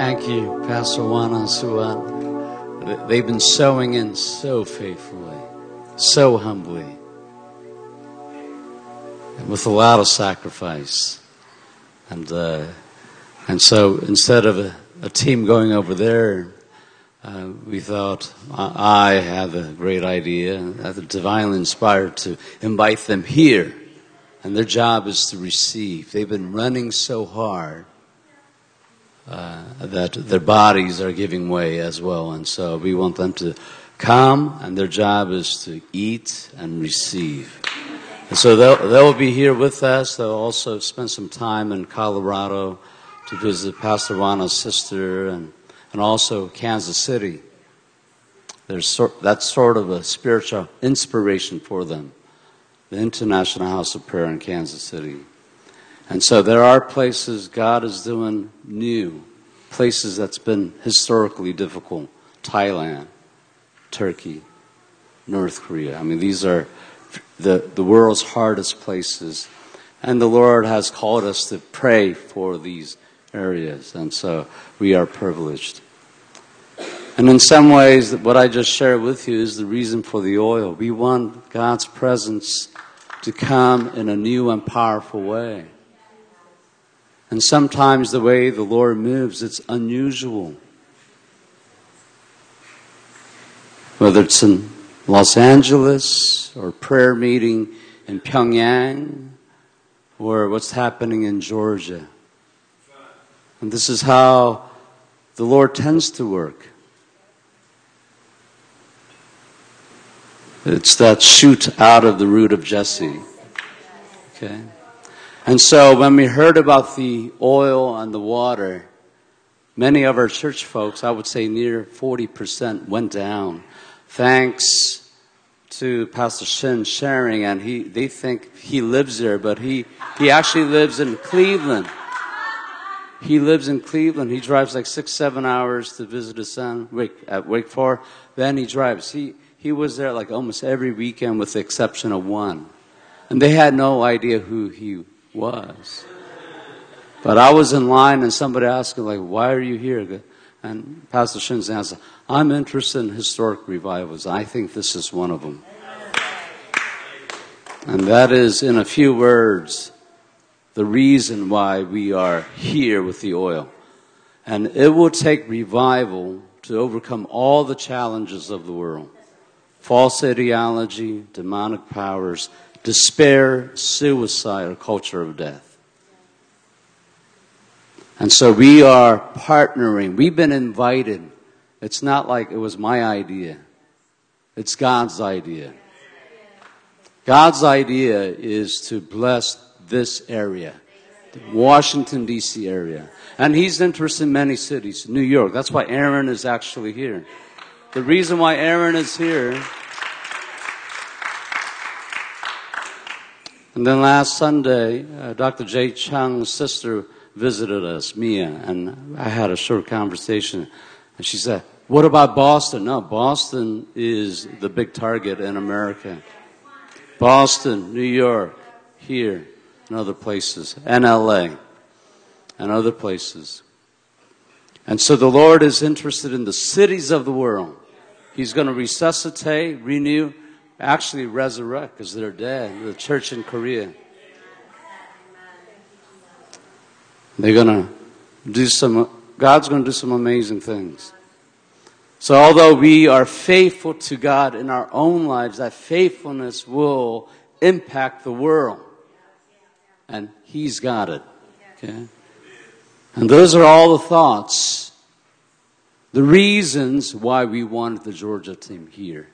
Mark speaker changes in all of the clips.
Speaker 1: Thank you, Pastor Juan and Suan. They've been sowing in so faithfully, so humbly, with a lot of sacrifice. And so instead of a team going over there, we thought I had a great idea, divinely inspired to invite them here. And their job is to receive. They've been running so hard that their bodies are giving way as well. And so we want them to come, and their job is to eat and receive. And so they'll be here with us. They'll also spend some time in Colorado to visit Pastor Juana's sister and also Kansas City. That's sort of a spiritual inspiration for them. The International House of Prayer in Kansas City. And so there are places God is doing new, places that's been historically difficult. Thailand, Turkey, North Korea. I mean, these are the world's hardest places. And the Lord has called us to pray for these areas. And so we are privileged. And in some ways, what I just shared with you is the reason for the oil. We want God's presence to come in a new and powerful way. And sometimes the way the Lord moves, it's unusual. Whether it's in Los Angeles or prayer meeting in Pyongyang or what's happening in Georgia. And this is how the Lord tends to work. It's that shoot out of the root of Jesse. Okay? And so when we heard about the oil and the water, many of our church folks, I would say near 40%, went down. Thanks to Pastor Shin sharing, and they think he lives there, but he actually lives in Cleveland. He lives in Cleveland. He drives like 6-7 hours to visit his son at Wake Forest. Then he drives. He was there like almost every weekend with the exception of one. And they had no idea who he was. But I was in line and somebody asked me, like, why are you here? And Pastor Shin's answer, I'm interested in historic revivals. I think this is one of them. And that is, in a few words, the reason why we are here with the oil. And it will take revival to overcome all the challenges of the world. False ideology, demonic powers, despair, suicide, or culture of death. And so we are partnering. We've been invited. It's not like it was my idea. It's God's idea. God's idea is to bless this area, the Washington, D.C. area. And He's interested in many cities. New York. That's why Aaron is actually here. The reason why Aaron is here, and then last Sunday, Dr. Jay Chung's sister visited us, Mia, and I had a short conversation. And she said, what about Boston? No, Boston is the big target in America. Boston, New York, here, and other places, and LA, and other places. And so the Lord is interested in the cities of the world. He's going to resuscitate, renew, actually resurrect because they're dead. The church in Korea. They're going to do God's going to do some amazing things. So although we are faithful to God in our own lives, that faithfulness will impact the world. And He's got it. Okay? And those are all the thoughts. The reasons why we wanted the Georgia team here.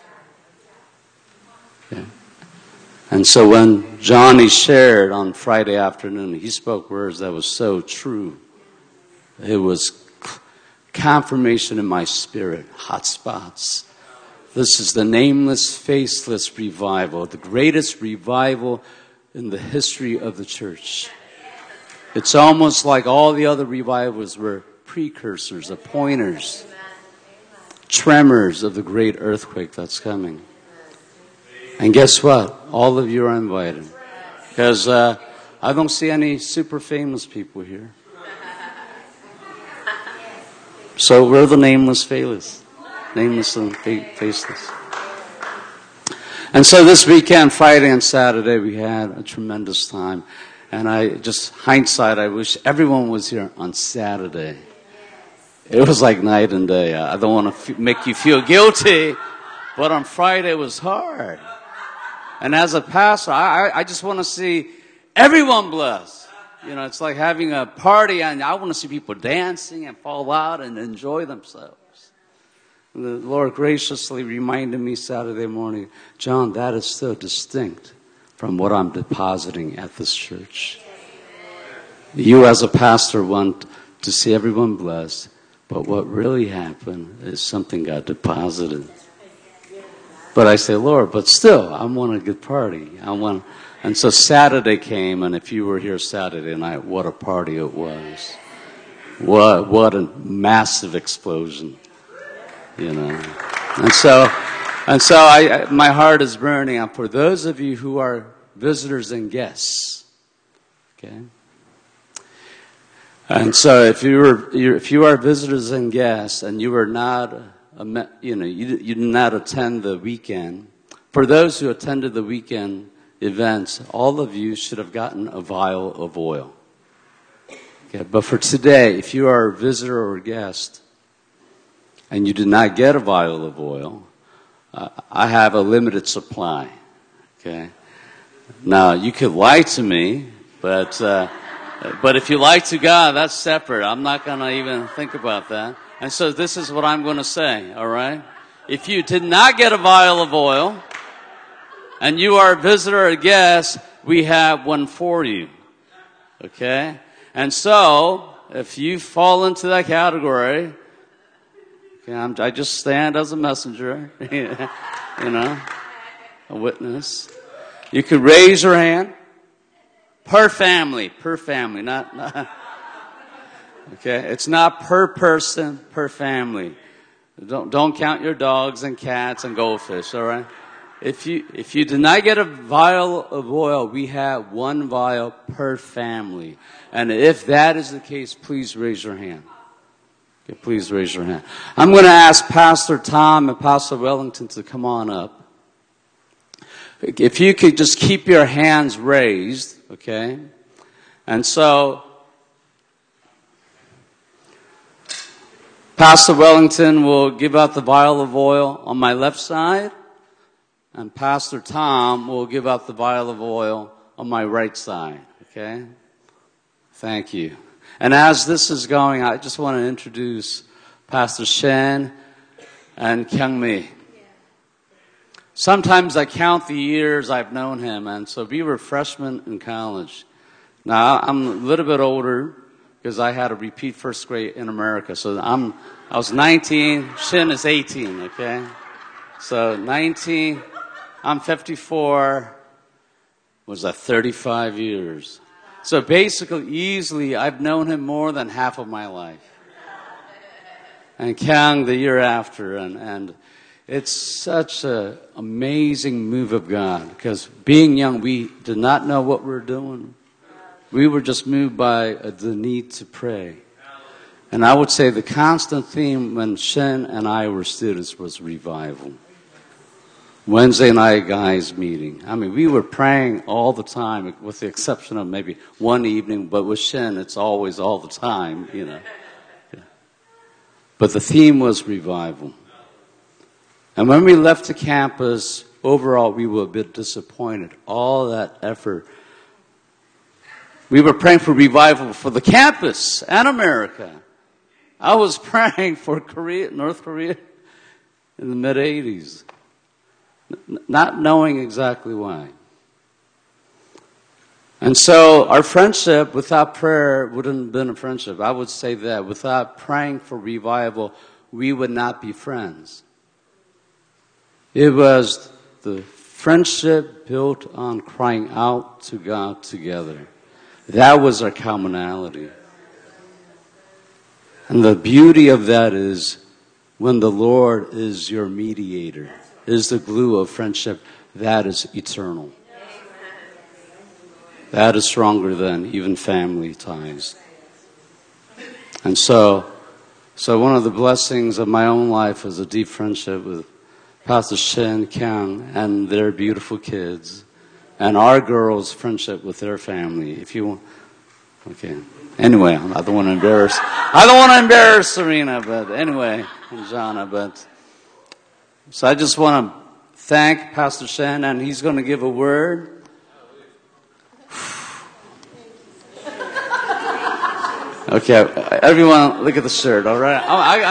Speaker 1: Okay. And so when Johnny shared on Friday afternoon, he spoke words that was so true. It was confirmation in my spirit, hot spots. This is the nameless, faceless revival, the greatest revival in the history of the church. It's almost like all the other revivals were precursors, or pointers, tremors of the great earthquake that's coming. And guess what? All of you are invited. Because I don't see any super famous people here. So we're the nameless, faceless. Nameless and faceless. And so this weekend, Friday and Saturday, we had a tremendous time. And hindsight, I wish everyone was here on Saturday. It was like night and day. I don't want to make you feel guilty, but on Friday it was hard. And as a pastor, I just want to see everyone blessed. You know, it's like having a party, and I want to see people dancing and fall out and enjoy themselves. And the Lord graciously reminded me Saturday morning, John, that is so distinct from what I'm depositing at this church. You as a pastor want to see everyone blessed, but what really happened is something got deposited. But I say, Lord, but still, I want a good party. And so Saturday came, and if you were here Saturday night, what a party it was. What a massive explosion, you know. And so my heart is burning. And for those of you who are visitors and guests, okay. And so if you are visitors and guests, and you are not, you did not attend the weekend. For those who attended the weekend events, all of you should have gotten a vial of oil. Okay, but for today, if you are a visitor or a guest, and you did not get a vial of oil, I have a limited supply. Okay. Now you could lie to me, but if you lie to God, that's separate. I'm not going to even think about that. And so this is what I'm going to say. All right. If you did not get a vial of oil, and you are a visitor or a guest, we have one for you. Okay. And so if you fall into that category, okay, I just stand as a messenger, you know, a witness. You could raise your hand. Per family, not okay. It's not per person, per family. Don't count your dogs and cats and goldfish. All right. If you do not get a vial of oil, we have one vial per family. And if that is the case, please raise your hand. Okay, please raise your hand. I'm going to ask Pastor Tom and Pastor Wellington to come on up. If you could just keep your hands raised, okay? And so, Pastor Wellington will give out the vial of oil on my left side, and Pastor Tom will give out the vial of oil on my right side, okay? Thank you. And as this is going, I just want to introduce Pastor Shen and Kyung Mi. Sometimes I count the years I've known him, and so we were freshmen in college. Now, I'm a little bit older because I had to repeat first grade in America. So I was 19, Shen is 18, okay? So 19, I'm 54, was that 35 years. So basically, easily, I've known him more than half of my life. And Kyung the year after, and it's such an amazing move of God, because being young, we did not know what we were doing. We were just moved by the need to pray. And I would say the constant theme when Shen and I were students was revival. Wednesday night guys meeting. I mean, we were praying all the time, with the exception of maybe one evening, but with Shen, it's always all the time, you know. But the theme was revival. And when we left the campus, overall, we were a bit disappointed. All that effort. We were praying for revival for the campus and America. I was praying for North Korea in the mid-'80s, not knowing exactly why. And so our friendship without prayer wouldn't have been a friendship. I would say that without praying for revival, we would not be friends. It was the friendship built on crying out to God together. That was our commonality. And the beauty of that is when the Lord is your mediator, is the glue of friendship, that is eternal. That is stronger than even family ties. And so So one of the blessings of my own life is a deep friendship with Pastor Shin Kyung and their beautiful kids, and our girls' friendship with their family. If you want, okay. Anyway, I don't want to embarrass Serena, but anyway, and Jana, but so I just want to thank Pastor Shin, and he's going to give a word. Okay, everyone, look at the shirt. All right,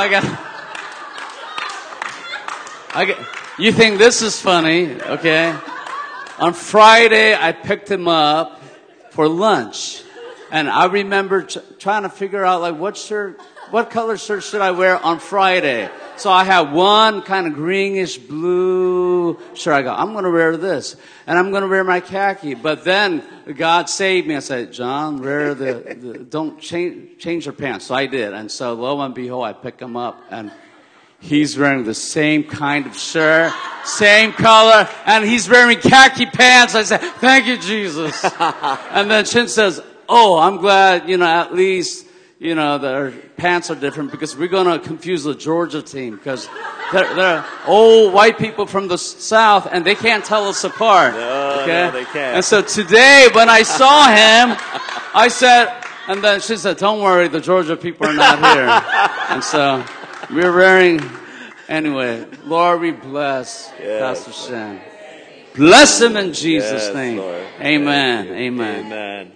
Speaker 1: I got. You think this is funny? Okay. On Friday, I picked him up for lunch, and I remember trying to figure out like what color shirt should I wear on Friday. So I had one kind of greenish blue shirt. I go, I'm going to wear this, and I'm going to wear my khaki. But then God saved me. I said, John, wear don't change your pants. So I did, and so lo and behold, I pick him up, and he's wearing the same kind of shirt, same color, and he's wearing khaki pants. I said, thank you, Jesus. And then Shin says, oh, I'm glad, at least, their pants are different because we're going to confuse the Georgia team because they're old white people from the South and they can't tell us apart.
Speaker 2: No, they can't.
Speaker 1: And so today when I saw him, I said, and then she said, don't worry, the Georgia people are not here. And so we're wearing, anyway, Lord, we bless Pastor Shin. Bless him in Jesus' name.
Speaker 2: Lord.
Speaker 1: Amen. Amen.
Speaker 2: Amen.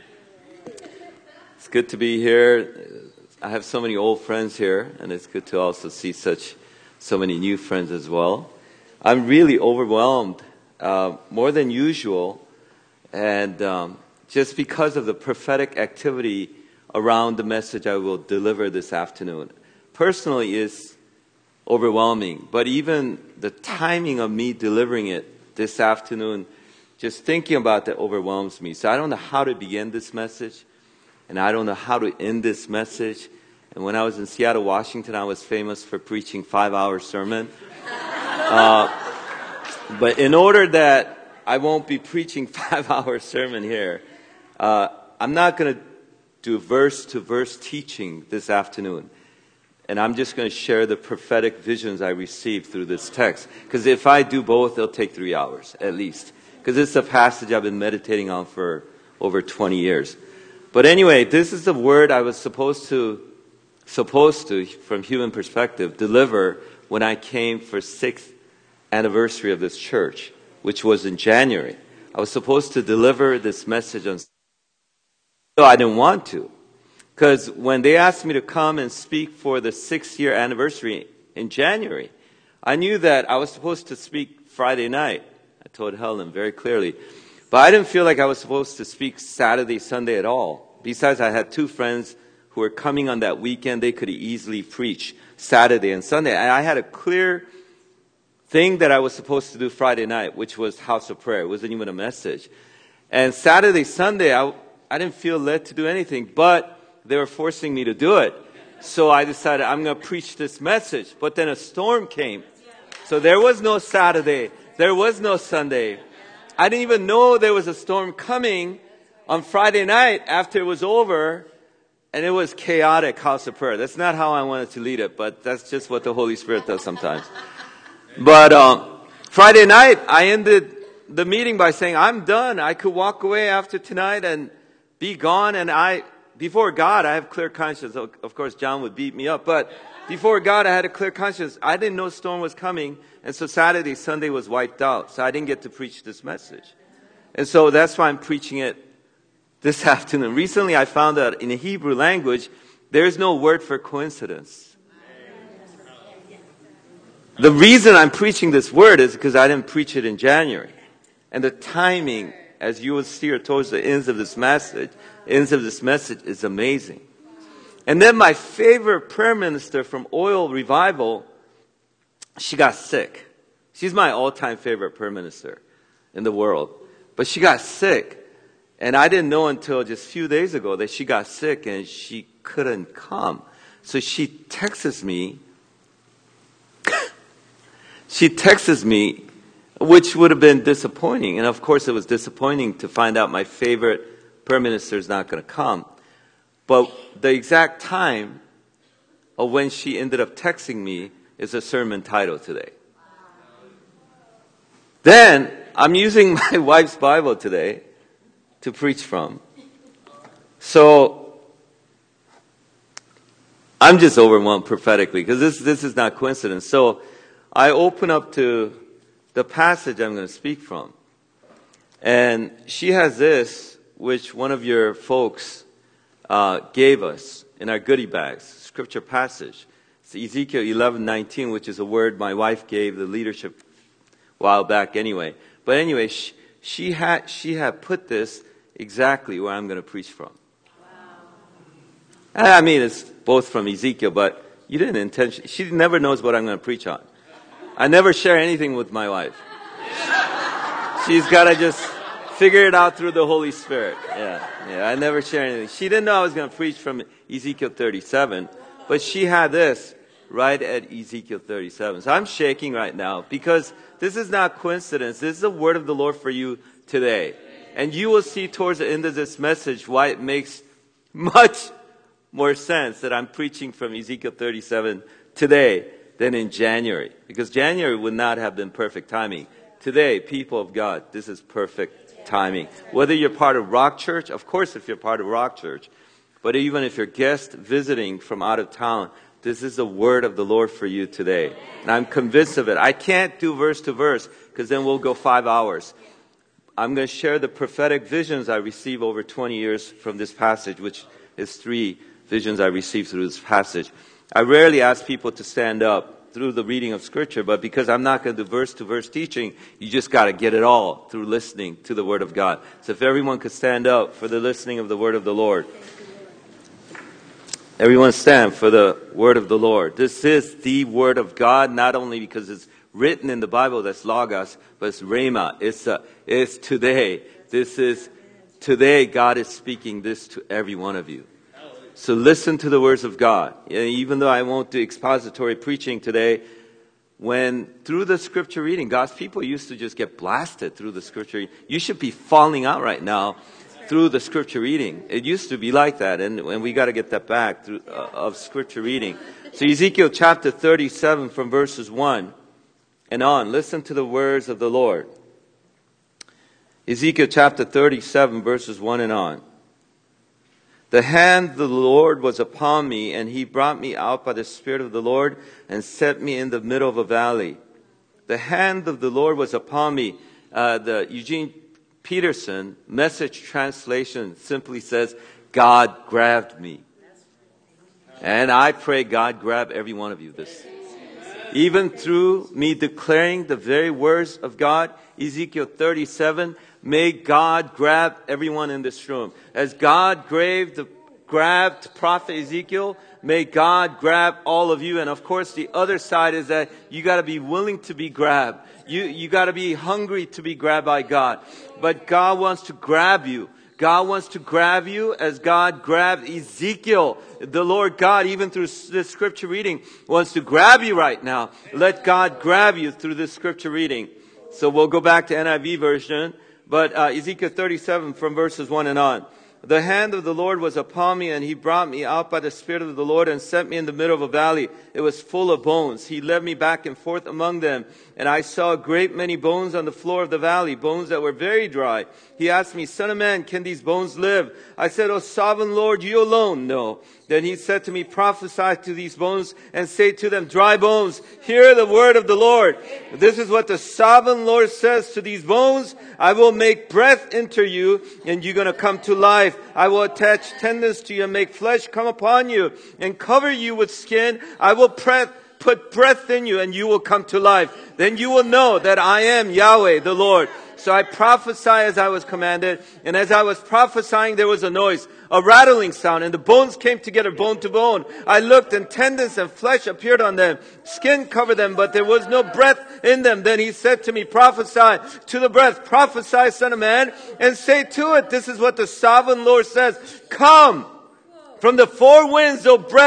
Speaker 2: It's good to be here. I have so many old friends here, and it's good to also see so many new friends as well. I'm really overwhelmed, more than usual, and just because of the prophetic activity around the message I will deliver this afternoon. Personally, it's overwhelming, but even the timing of me delivering it this afternoon, just thinking about that overwhelms me. So I don't know how to begin this message. And I don't know how to end this message. And when I was in Seattle, Washington, I was famous for preaching 5-hour sermon. But in order that I won't be preaching 5-hour sermon here, I'm not going to do verse-to-verse teaching this afternoon. And I'm just going to share the prophetic visions I received through this text. Because if I do both, it'll take 3 hours at least. Because it's a passage I've been meditating on for over 20 years. But anyway, this is the word I was supposed to, from human perspective, deliver when I came for 6th anniversary of this church, which was in January. I was supposed to deliver this message on. So I didn't want to. Because when they asked me to come and speak for the 6th-year anniversary in January, I knew that I was supposed to speak Friday night. I told Helen very clearly. But I didn't feel like I was supposed to speak Saturday, Sunday at all. Besides, I had 2 friends who were coming on that weekend. They could easily preach Saturday and Sunday. And I had a clear thing that I was supposed to do Friday night, which was house of prayer. It wasn't even a message. And Saturday, Sunday, I didn't feel led to do anything, but they were forcing me to do it. So I decided I'm going to preach this message. But then a storm came. So there was no Saturday. There was no Sunday. I didn't even know there was a storm coming on Friday night after it was over, and it was chaotic house of prayer. That's not how I wanted to lead it, but that's just what the Holy Spirit does sometimes. But Friday night, I ended the meeting by saying, I'm done. I could walk away after tonight and be gone, and before God, I have clear conscience. Of course, John would beat me up, but before God, I had a clear conscience. I didn't know storm was coming. And so Saturday, Sunday was wiped out. So I didn't get to preach this message. And so that's why I'm preaching it this afternoon. Recently, I found out in the Hebrew language, there's no word for coincidence. The reason I'm preaching this word is because I didn't preach it in January. And the timing, as you will see towards the ends of this message is amazing. And then my favorite prayer minister from Oil Revival, she got sick. She's my all-time favorite prayer minister in the world. But she got sick. And I didn't know until just a few days ago that she got sick and she couldn't come. So she texts me, which would have been disappointing. And of course it was disappointing to find out my favorite prayer minister is not going to come. But the exact time of when she ended up texting me is a sermon title today. Then, I'm using my wife's Bible today to preach from. So, I'm just overwhelmed prophetically because this is not coincidence. So, I open up to the passage I'm going to speak from. And she has this, which one of your folks gave us in our goodie bags, scripture passage. It's Ezekiel 11:19, which is a word my wife gave the leadership a while back anyway. But anyway, she had put this exactly where I'm going to preach from. Wow. I mean, it's both from Ezekiel, but you didn't intentionally. She never knows what I'm going to preach on. I never share anything with my wife. She's got to just figure it out through the Holy Spirit. Yeah, I never share anything. She didn't know I was going to preach from Ezekiel 37, but she had this right at Ezekiel 37. So I'm shaking right now because this is not coincidence. This is the word of the Lord for you today. And you will see towards the end of this message why it makes much more sense that I'm preaching from Ezekiel 37 today than in January. Because January would not have been perfect timing. Today, people of God, this is perfect timing. Whether you're part of Rock Church, of course if you're part of Rock Church, but even if you're guest visiting from out of town, this is the word of the Lord for you today. And I'm convinced of it. I can't do verse to verse because then we'll go 5 hours. I'm going to share the prophetic visions I received over 20 years from this passage, which is 3 visions I received through this passage. I rarely ask people to stand up through the reading of Scripture, but because I'm not going to do verse-to-verse teaching, you just got to get it all through listening to the Word of God. So if everyone could stand up for the listening of the Word of the Lord. Everyone stand for the Word of the Lord. This is the Word of God, not only because it's written in the Bible, that's Logos, but it's Rhema. It's today. This is today God is speaking this to every one of you. So listen to the words of God. Even though I won't do expository preaching today, when through the scripture reading, God's people used to just get blasted through the scripture. You should be falling out right now through the scripture reading. It used to be like that, and we got to get that back through of scripture reading. So Ezekiel chapter 37 from verses 1 and on. Listen to the words of the Lord. Ezekiel chapter 37 verses 1 and on. The hand of the Lord was upon me, and he brought me out by the Spirit of the Lord and set me in the middle of a valley. The hand of the Lord was upon me. The Eugene Peterson Message translation simply says, God grabbed me. And I pray God grab every one of you this. Even through me declaring the very words of God, Ezekiel 37, may God grab everyone in this room. As God grabbed Prophet Ezekiel, may God grab all of you. And of course, the other side is that you got to be willing to be grabbed. You got to be hungry to be grabbed by God. But God wants to grab you. God wants to grab you as God grabbed Ezekiel. The Lord God, even through this scripture reading, wants to grab you right now. Let God grab you through this scripture reading. So we'll go back to NIV version. But Ezekiel 37 from verses 1 and on. The hand of the Lord was upon me, and he brought me out by the Spirit of the Lord and set me in the middle of a valley. It was full of bones. He led me back and forth among them, and I saw a great many bones on the floor of the valley, bones that were very dry. He asked me, Son of man, can these bones live? I said, O sovereign Lord, you alone know. Then he said to me, prophesy to these bones and say to them, dry bones, hear the word of the Lord. This is what the sovereign Lord says to these bones. I will make breath enter you, and you're going to come to life. I will attach tendons to you and make flesh come upon you and cover you with skin. I will put breath in you, and you will come to life. Then you will know that I am Yahweh, the Lord. So I prophesied as I was commanded, and as I was prophesying, there was a noise, a rattling sound, and the bones came together, bone to bone. I looked, and tendons and flesh appeared on them. Skin covered them, but there was no breath in them. Then he said to me, prophesy to the breath, prophesy, son of man, and say to it, this is what the sovereign Lord says, come from the four winds, O breath,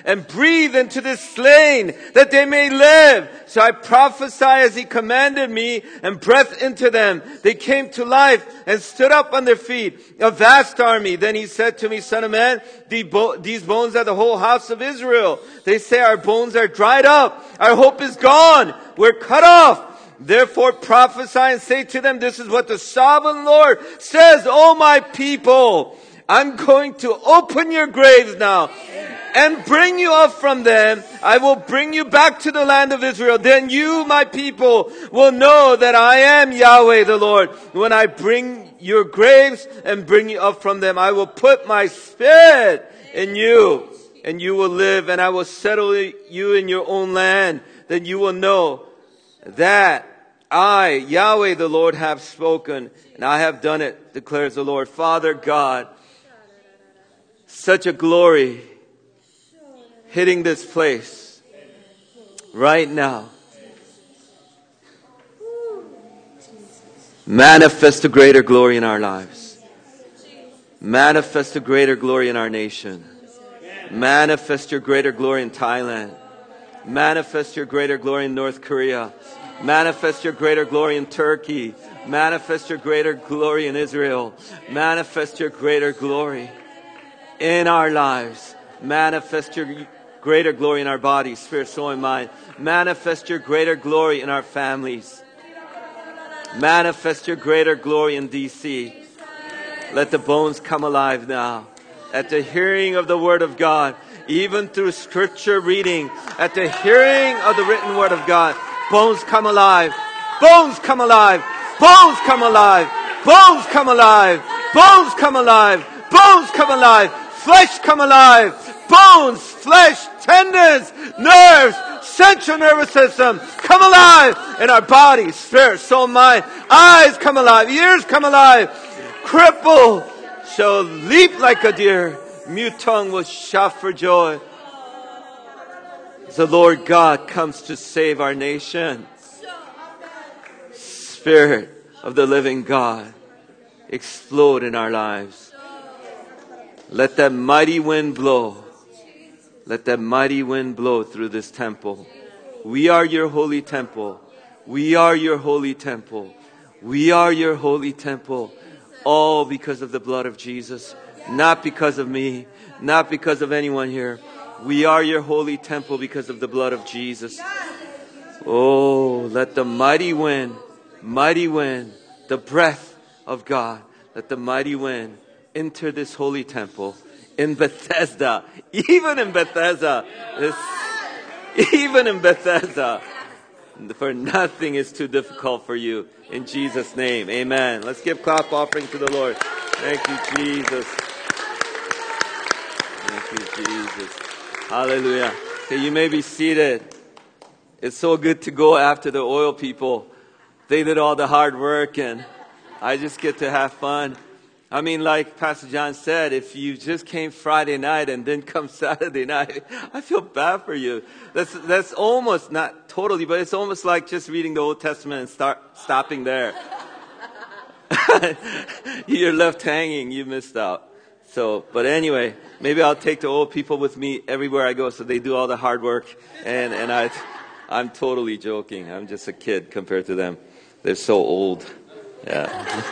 Speaker 2: and breathe into this slain that they may live. So I prophesied as he commanded me and breathed into them. They came to life and stood up on their feet, a vast army. Then he said to me, Son of man, these bones are the whole house of Israel. They say our bones are dried up. Our hope is gone. We're cut off. Therefore prophesy and say to them, this is what the sovereign Lord says, O my people, I'm going to open your graves now and bring you up from them. I will bring you back to the land of Israel. Then you, my people, will know that I am Yahweh the Lord. When I bring your graves and bring you up from them, I will put my spirit in you and you will live, and I will settle you in your own land. Then you will know that I, Yahweh the Lord, have spoken, and I have done it, declares the Lord. Father God, such a glory hitting this place right now. Manifest a greater glory in our lives. Manifest a greater glory in our nation. Manifest your greater glory in Thailand. Manifest your greater glory in North Korea. Manifest your greater glory in Turkey. Manifest your greater glory in Israel. Manifest your greater glory in our lives. Manifest your greater glory in our bodies, spirit, soul, and mind. Manifest your greater glory in our families. Manifest your greater glory in D.C. Let the bones come alive now. At the hearing of the Word of God, even through scripture reading, at the hearing of the written Word of God, bones come alive. Bones come alive. Bones come alive. Bones come alive. Bones come alive. Bones come alive. Flesh come alive. Bones, flesh, tendons, nerves, central nervous system come alive in our body, spirit, soul, mind. Eyes come alive. Ears come alive. Cripple shall leap like a deer. Mute tongue will shout for joy. The Lord God comes to save our nation. Spirit of the living God, explode in our lives. Let that mighty wind blow. Let that mighty wind blow through this temple. We are your holy temple. We are your holy temple. We are your holy temple. All because of the blood of Jesus. Not because of me. Not because of anyone here. We are your holy temple because of the blood of Jesus. Oh, let the mighty wind, the breath of God, let the mighty wind enter this holy temple in Bethesda. Even in Bethesda. For nothing is too difficult for you. In Jesus' name, amen. Let's give clap offering to the Lord. Thank you, Jesus. Thank you, Jesus. Hallelujah. Okay, you may be seated. It's so good to go after the oil people. They did all the hard work and I just get to have fun. I mean, like Pastor John said, if you just came Friday night and didn't come Saturday night, I feel bad for you. That's almost, not totally, but it's almost like just reading the Old Testament and stopping there. You're left hanging, you missed out. So, but anyway, maybe I'll take the old people with me everywhere I go so they do all the hard work. And I'm totally joking. I'm just a kid compared to them. They're so old. Yeah.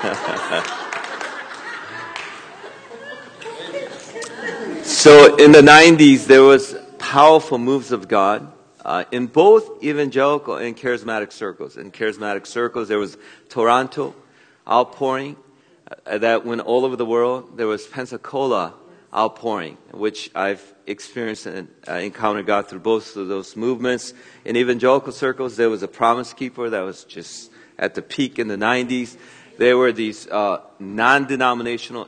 Speaker 2: So in the 90s, there was powerful moves of God in both evangelical and charismatic circles. In charismatic circles, there was Toronto outpouring that went all over the world. There was Pensacola outpouring, which I've experienced and encountered God through both of those movements. In evangelical circles, there was a Promise Keeper that was just at the peak in the 90s. There were these non-denominational,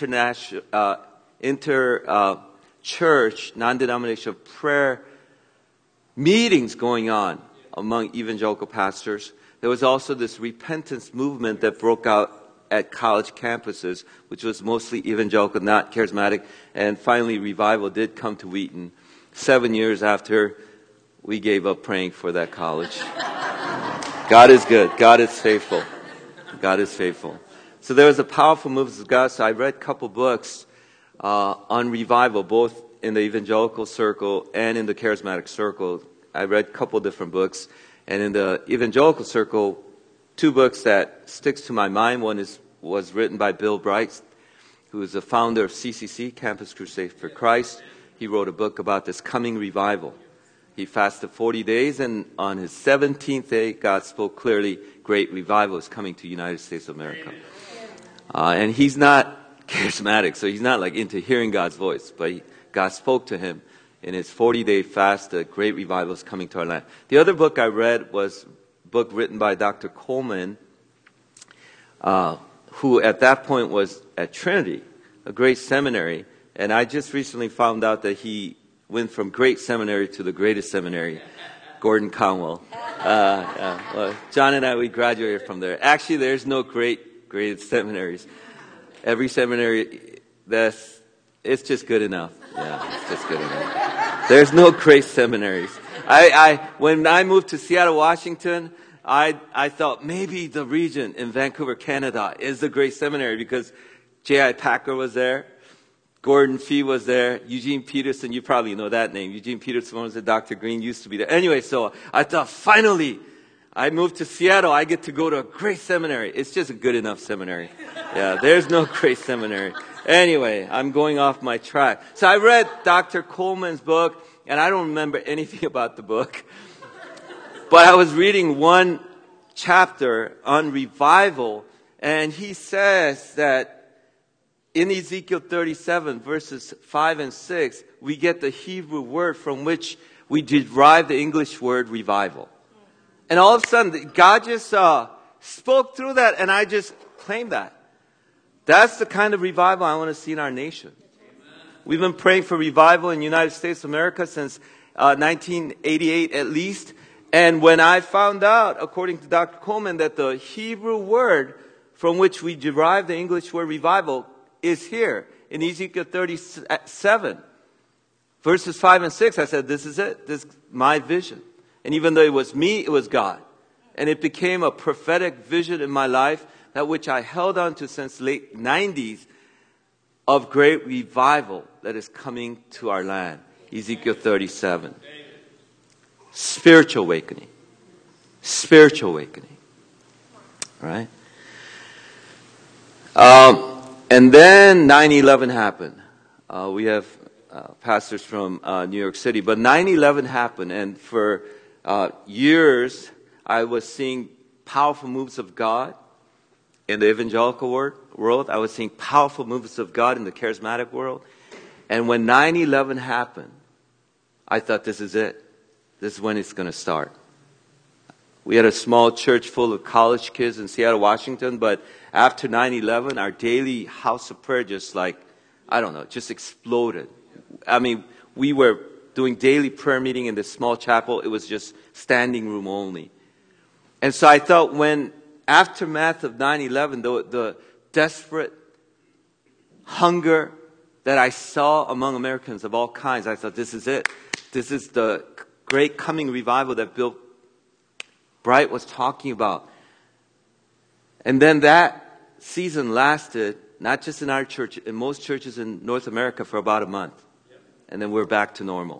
Speaker 2: church, non-denominational prayer meetings going on among evangelical pastors. There was also this repentance movement that broke out at college campuses, which was mostly evangelical, not charismatic. And finally, revival did come to Wheaton 7 years after we gave up praying for that college. God is good. God is faithful. God is faithful. So there was a powerful move of God. So I read a couple books on revival, both in the evangelical circle and in the charismatic circle. I read a couple different books. And in the evangelical circle, two books that sticks to my mind. One was written by Bill Bright, who is the founder of CCC, Campus Crusade for Christ. He wrote a book about this coming revival. He fasted 40 days, and on his 17th day, God spoke clearly, great revival is coming to the United States of America. And he's not charismatic, so he's not like into hearing God's voice, but God spoke to him in his 40-day fast, a great revival is coming to our land. The other book I read was a book written by Dr. Coleman, who at that point was at Trinity, a great seminary. And I just recently found out that he went from great seminary to the greatest seminary, Gordon Conwell. Well, John and I, we graduated from there. Actually, there's no greatest seminaries. Every seminary, it's just good enough. Yeah, it's just good enough. There's no great seminaries. When I moved to Seattle, Washington, I thought maybe the region in Vancouver, Canada is the great seminary because J.I. Packer was there. Gordon Fee was there. Eugene Peterson, you probably know that name. Eugene Peterson was there. Dr. Green used to be there. Anyway, so I thought, finally, I moved to Seattle. I get to go to a great seminary. It's just a good enough seminary. Yeah, there's no great seminary. Anyway, I'm going off my track. So I read Dr. Coleman's book, and I don't remember anything about the book. But I was reading one chapter on revival, and he says that in Ezekiel 37, verses 5 and 6, we get the Hebrew word from which we derive the English word revival. And all of a sudden, God just spoke through that, and I just claimed that. That's the kind of revival I want to see in our nation. We've been praying for revival in the United States of America since 1988 at least. And when I found out, according to Dr. Coleman, that the Hebrew word from which we derive the English word revival is here in Ezekiel 37, verses 5 and 6. I said, this is it. This is my vision. And even though it was me, it was God. And it became a prophetic vision in my life, that which I held on to since late 90s, of great revival that is coming to our land. Ezekiel 37. Spiritual awakening. Spiritual awakening. All right? And then 9/11 happened. We have pastors from New York City, but 9/11 happened, and for years I was seeing powerful moves of God in the evangelical world. I was seeing powerful moves of God in the charismatic world. And when 9/11 happened, I thought, this is it. This is when it's going to start. We had a small church full of college kids in Seattle, Washington, but after 9/11, our daily house of prayer just just exploded. I mean, we were doing daily prayer meeting in this small chapel. It was just standing room only. And so I thought, when aftermath of 9/11, the desperate hunger that I saw among Americans of all kinds, I thought, this is it. This is the great coming revival that Bill Bright was talking about. And then that season lasted, not just in our church, in most churches in North America, for about a month. And then we're back to normal.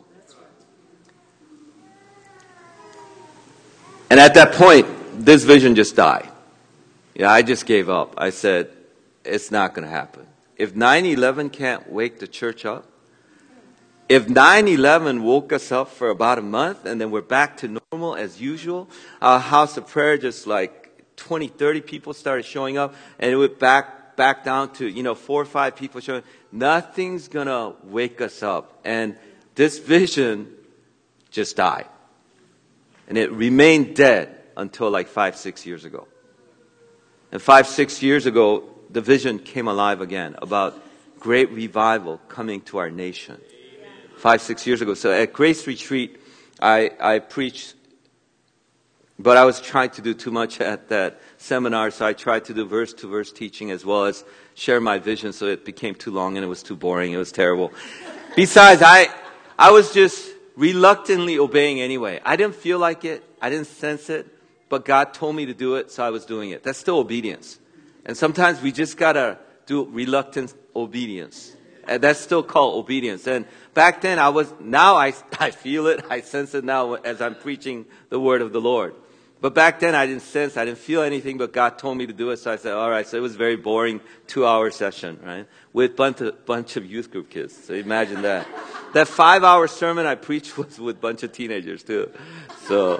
Speaker 2: And at that point, this vision just died. I just gave up. I said, it's not going to happen. If 9/11 can't wake the church up, if 9/11 woke us up for about a month and then we're back to normal as usual, our house of prayer, just like 20, 30 people started showing up, and it went back down to, 4 or 5 people showing up, nothing's going to wake us up. And this vision just died. And it remained dead until like 5-6 years ago. And 5-6 years ago, the vision came alive again about great revival coming to our nation. 5-6 years ago. So at Grace Retreat, I preached, but I was trying to do too much at that seminar, so I tried to do verse-to-verse teaching as well as share my vision, so it became too long and it was too boring. It was terrible. Besides, I was just reluctantly obeying anyway. I didn't feel like it. I didn't sense it. But God told me to do it, so I was doing it. That's still obedience. And sometimes we just got to do reluctant obedience. That's still called obedience. And back then now I feel it, I sense it now as I'm preaching the word of the Lord. But back then I didn't feel anything, but God told me to do it, so I said, all right. So it was a very boring 2-hour session, right? With bunch of youth group kids. So imagine that. That 5-hour sermon I preached was with a bunch of teenagers too. So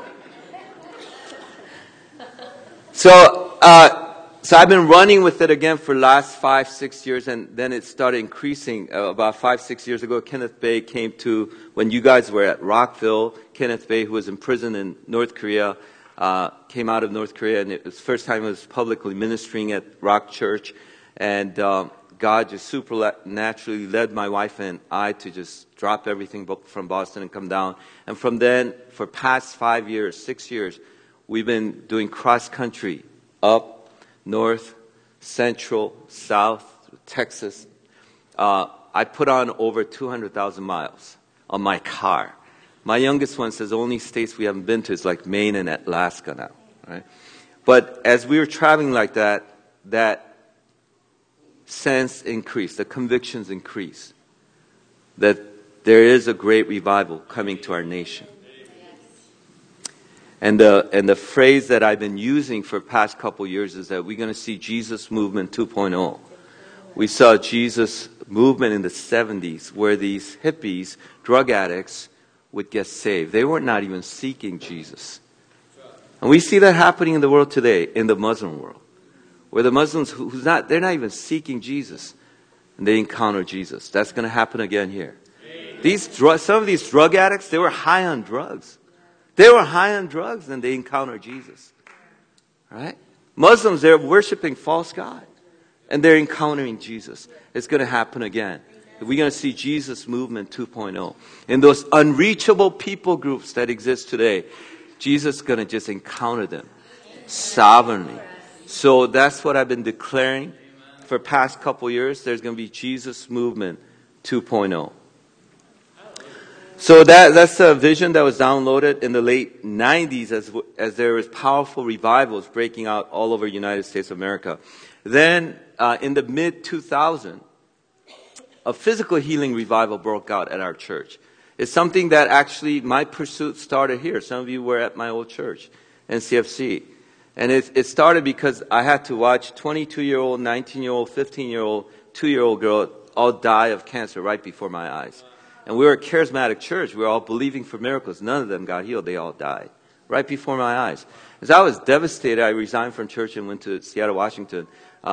Speaker 2: I've been running with it again for the last 5-6 years, and then it started increasing. About 5-6 years ago, Kenneth Bae came to, when you guys were at Rockville, Kenneth Bae, who was in prison in North Korea, came out of North Korea, and it was the first time he was publicly ministering at Rock Church. And God just supernaturally led my wife and I to just drop everything from Boston and come down. And from then, for past 6 years, we've been doing cross-country, up, north, central, south, Texas. I put on over 200,000 miles on my car. My youngest one says the only states we haven't been to is like Maine and Alaska now, right? But as we were traveling like that, that sense increased, the convictions increased, that there is a great revival coming to our nation. And the phrase that I've been using for the past couple years is that we're going to see Jesus Movement 2.0. We saw Jesus movement in the 70s where these hippies, drug addicts, would get saved. They were not even seeking Jesus. And we see that happening in the world today, in the Muslim world, where the Muslims they're not even seeking Jesus, and they encounter Jesus. That's going to happen again here. Some of these drug addicts, they were high on drugs. They were high on drugs and they encountered Jesus. Right? Muslims, they're worshiping false God. And they're encountering Jesus. It's going to happen again. We're going to see Jesus Movement 2.0. In those unreachable people groups that exist today, Jesus is going to just encounter them sovereignly. So that's what I've been declaring for the past couple years. There's going to be Jesus Movement 2.0. So that's a vision that was downloaded in the late 90s as there was powerful revivals breaking out all over the United States of America. Then in the mid-2000s, a physical healing revival broke out at our church. It's something that actually my pursuit started here. Some of you were at my old church, NCFC. And it started because I had to watch 22-year-old, 19-year-old, 15-year-old, 2-year-old girl all die of cancer right before my eyes. And we were a charismatic church. We were all believing for miracles. None of them got healed. They all died right before my eyes. As I was devastated, I resigned from church and went to Seattle, Washington.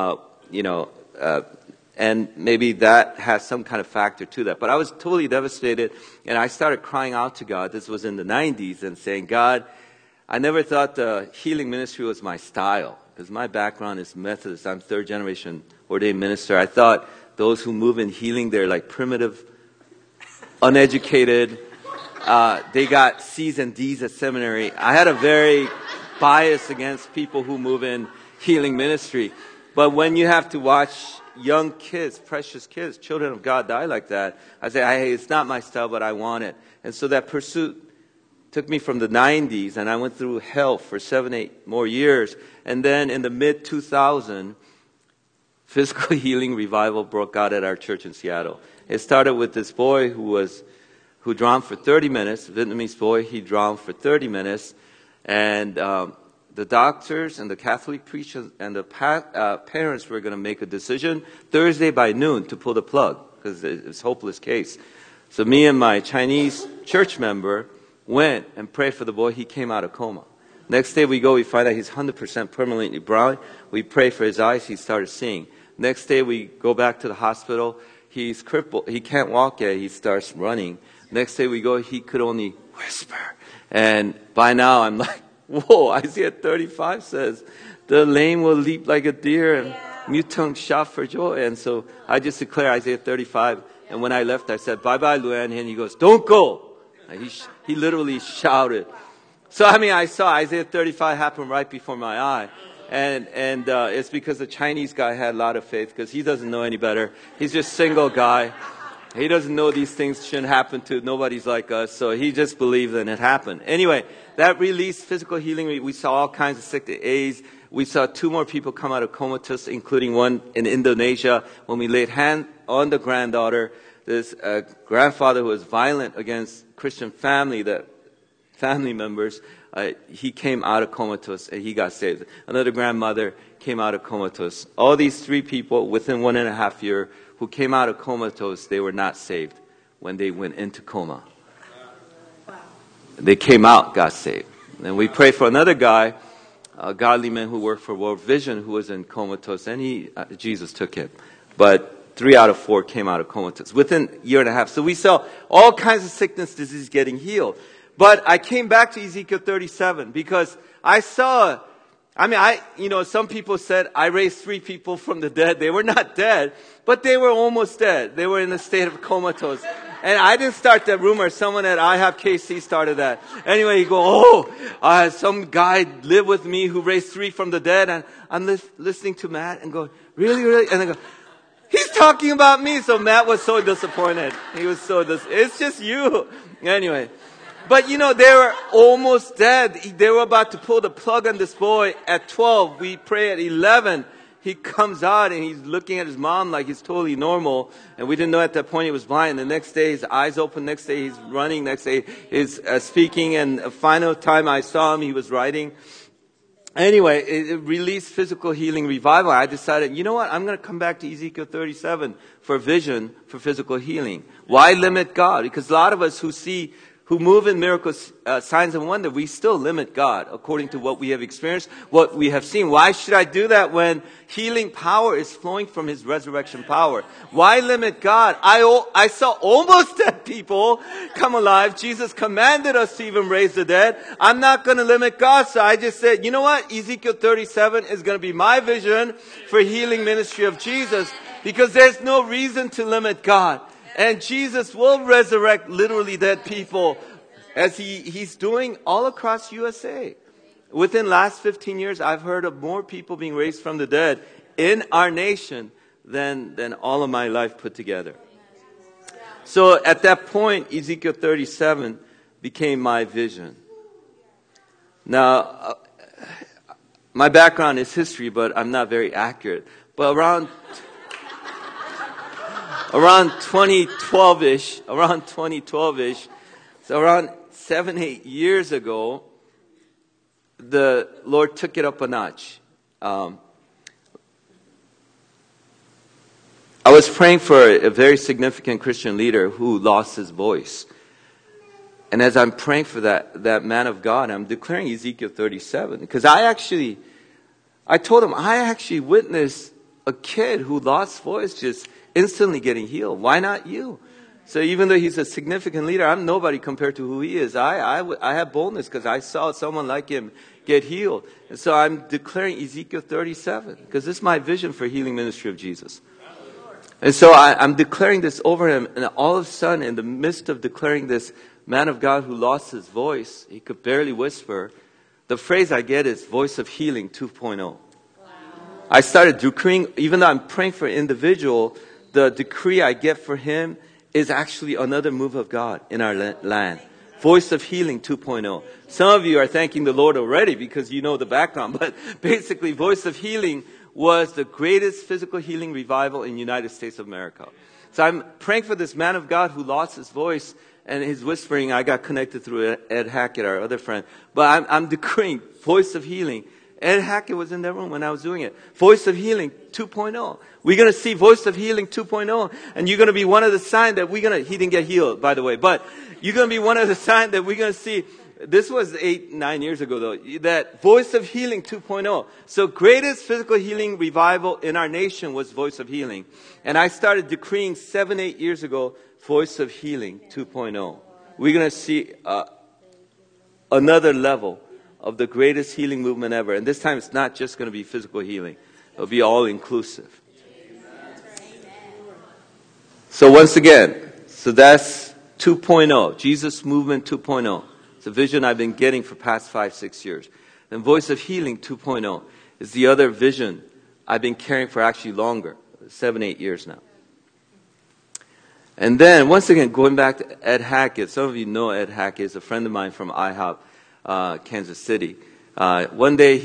Speaker 2: And maybe that has some kind of factor to that. But I was totally devastated, and I started crying out to God. This was in the 90s, and saying, God, I never thought the healing ministry was my style, because my background is Methodist. I'm third-generation ordained minister. I thought those who move in healing, they're like primitive, uneducated. They got C's and D's at seminary. I had a very bias against people who move in healing ministry. But when you have to watch young kids, precious kids, children of God die like that, I say, hey, it's not my style, but I want it. And so that pursuit took me from the 90s, and I went through hell for 7-8 more years. And then in the mid-2000s, physical healing revival broke out at our church in Seattle. It started with this boy who drowned for 30 minutes, Vietnamese boy. He drowned for 30 minutes. And the doctors and the Catholic preachers and the parents were going to make a decision Thursday by noon to pull the plug because it's a hopeless case. So me and my Chinese church member went and prayed for the boy. He came out of coma. Next day we go, we find out he's 100% permanently blind. We pray for his eyes. He started seeing. Next day we go back to the hospital. He's crippled. He can't walk yet. He starts running. Next day we go, he could only whisper. And by now I'm like, whoa, Isaiah 35 says, the lame will leap like a deer and mute tongue shout for joy. And so I just declare Isaiah 35. And when I left, I said, bye-bye, Luann. And he goes, don't go. And he literally shouted. So, I saw Isaiah 35 happen right before my eye. And it's because the Chinese guy had a lot of faith because he doesn't know any better. He's just a single guy. He doesn't know these things shouldn't happen to nobody's like us. So he just believed and it happened. Anyway, that released physical healing. We saw all kinds of sick AIDS. We saw 2 more people come out of comatose, including one in Indonesia. When we laid hand on the granddaughter, this grandfather who was violent against Christian family members, he came out of comatose and he got saved. Another grandmother came out of comatose. All these 3 people within 1.5 years who came out of comatose, they were not saved when they went into coma. They came out, got saved. And we prayed for another guy, a godly man who worked for World Vision, who was in comatose, and Jesus took him. But 3 out of 4 came out of comatose within 1.5 years. So we saw all kinds of sickness, disease getting healed. But I came back to Ezekiel 37 because I saw, some people said I raised 3 people from the dead. They were not dead, but they were almost dead. They were in a state of comatose. And I didn't start that rumor. Someone at IHOP KC started that. Anyway, you go, some guy lived with me who raised 3 from the dead. And I'm listening to Matt and go, really? And I go, he's talking about me. So Matt was so disappointed. He was so it's just you. Anyway. But they were almost dead. They were about to pull the plug on this boy at 12. We pray at 11. He comes out and he's looking at his mom like he's totally normal. And we didn't know at that point he was blind. The next day his eyes open. Next day he's running. Next day he's speaking. And the final time I saw him, he was writing. Anyway, it released physical healing revival. I decided, you know what? I'm going to come back to Ezekiel 37 for vision for physical healing. Why limit God? Because a lot of us who move in miracles, signs and wonder, we still limit God according to what we have experienced, what we have seen. Why should I do that when healing power is flowing from His resurrection power? Why limit God? I saw almost dead people come alive. Jesus commanded us to even raise the dead. I'm not going to limit God. So I just said, you know what? Ezekiel 37 is going to be my vision for healing ministry of Jesus, because there's no reason to limit God. And Jesus will resurrect literally dead people as He's doing all across USA. Within the last 15 years, I've heard of more people being raised from the dead in our nation than all of my life put together. So at that point, Ezekiel 37 became my vision. Now, my background is history, but I'm not very accurate. But around 2012-ish, so around 7-8 years ago, the Lord took it up a notch. I was praying for a very significant Christian leader who lost his voice. And as I'm praying for that man of God, I'm declaring Ezekiel 37. Because I told him, I actually witnessed a kid who lost voice just instantly getting healed. Why not you? So even though he's a significant leader, I'm nobody compared to who he is. I have boldness because I saw someone like him get healed. And so I'm declaring Ezekiel 37 because this is my vision for healing ministry of Jesus. And so I'm declaring this over him. And all of a sudden, in the midst of declaring this man of God who lost his voice, he could barely whisper, the phrase I get is voice of healing 2.0. I started decreeing, even though I'm praying for an individual, the decree I get for him is actually another move of God in our land. Voice of healing 2.0. Some of you are thanking the Lord already because you know the background, but basically voice of healing was the greatest physical healing revival in the United States of America. So I'm praying for this man of God who lost his voice and his whispering. I got connected through Ed Hackett, our other friend. But I'm decreeing voice of healing. Ed Hackett was in that room when I was doing it. Voice of Healing 2.0. We're going to see Voice of Healing 2.0. And you're going to be one of the signs that he didn't get healed, by the way. But you're going to be one of the signs that we're going to see. This was 8-9 years ago, though. That Voice of Healing 2.0. So greatest physical healing revival in our nation was Voice of Healing. And I started decreeing 7-8 years ago, Voice of Healing 2.0. We're going to see another level of the greatest healing movement ever. And this time it's not just going to be physical healing. It'll be all inclusive. So once again, so that's 2.0. Jesus Movement 2.0. It's a vision I've been getting for past 5-6 years. Then Voice of Healing 2.0 is the other vision I've been carrying for actually longer, 7-8 years now. And then once again, going back to Ed Hackett. Some of you know Ed Hackett is a friend of mine from IHOP. Kansas City. One day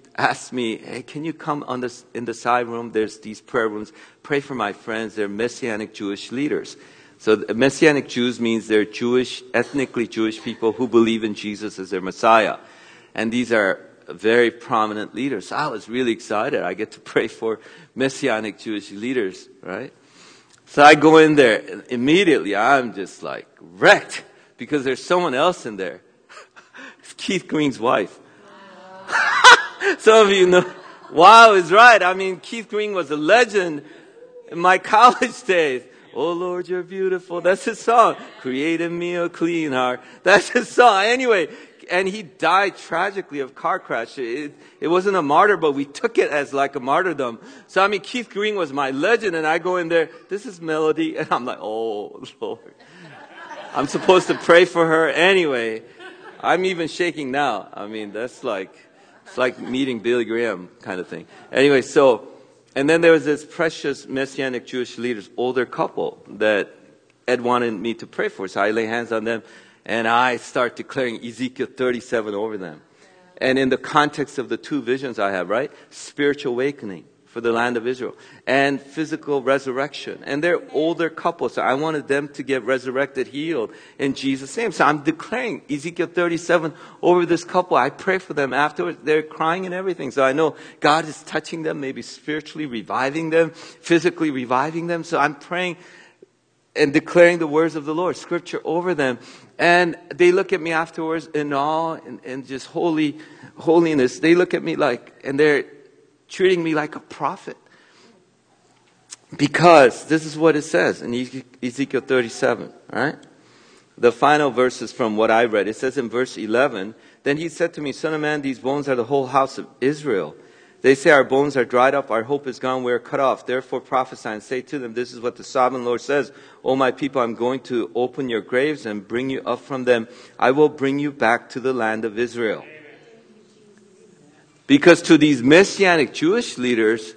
Speaker 2: asked me, hey, can you come in the side room? There's these prayer rooms. Pray for my friends. They're Messianic Jewish leaders. So Messianic Jews means they're Jewish, ethnically Jewish people who believe in Jesus as their Messiah. And these are very prominent leaders. So I was really excited. I get to pray for Messianic Jewish leaders, right? So I go in there, and immediately I'm just like wrecked because there's someone else in there. It's Keith Green's wife. Some of you know. Wow is right. I mean, Keith Green was a legend in my college days. Oh Lord, you're beautiful. That's his song. Create in me a clean heart. That's his song. Anyway, and he died tragically of car crash. It wasn't a martyr, but we took it as like a martyrdom. So I mean, Keith Green was my legend, and I go in there, this is Melody, and I'm like, oh Lord. I'm supposed to pray for her anyway. I'm even shaking now. I mean, it's like meeting Billy Graham kind of thing. Anyway, so, and then there was this precious Messianic Jewish leaders, older couple that Ed wanted me to pray for. So I lay hands on them and I start declaring Ezekiel 37 over them. And in the context of the two visions I have, right? Spiritual awakening for the land of Israel and physical resurrection. And they're older couples, so I wanted them to get resurrected, healed in Jesus' name. So I'm declaring Ezekiel 37 over this couple. I pray for them afterwards. They're crying and everything. So I know God is touching them, maybe spiritually reviving them, physically reviving them. So I'm praying and declaring the words of the Lord, scripture over them. And they look at me afterwards in awe and just holiness. They look at me and they're treating me like a prophet. Because this is what it says in Ezekiel 37, right? The final verses from what I read. It says in verse 11, then he said to me, Son of man, these bones are the whole house of Israel. They say our bones are dried up, our hope is gone, we are cut off. Therefore prophesy and say to them, this is what the sovereign Lord says. O my people, I'm going to open your graves and bring you up from them. I will bring you back to the land of Israel. Because to these Messianic Jewish leaders,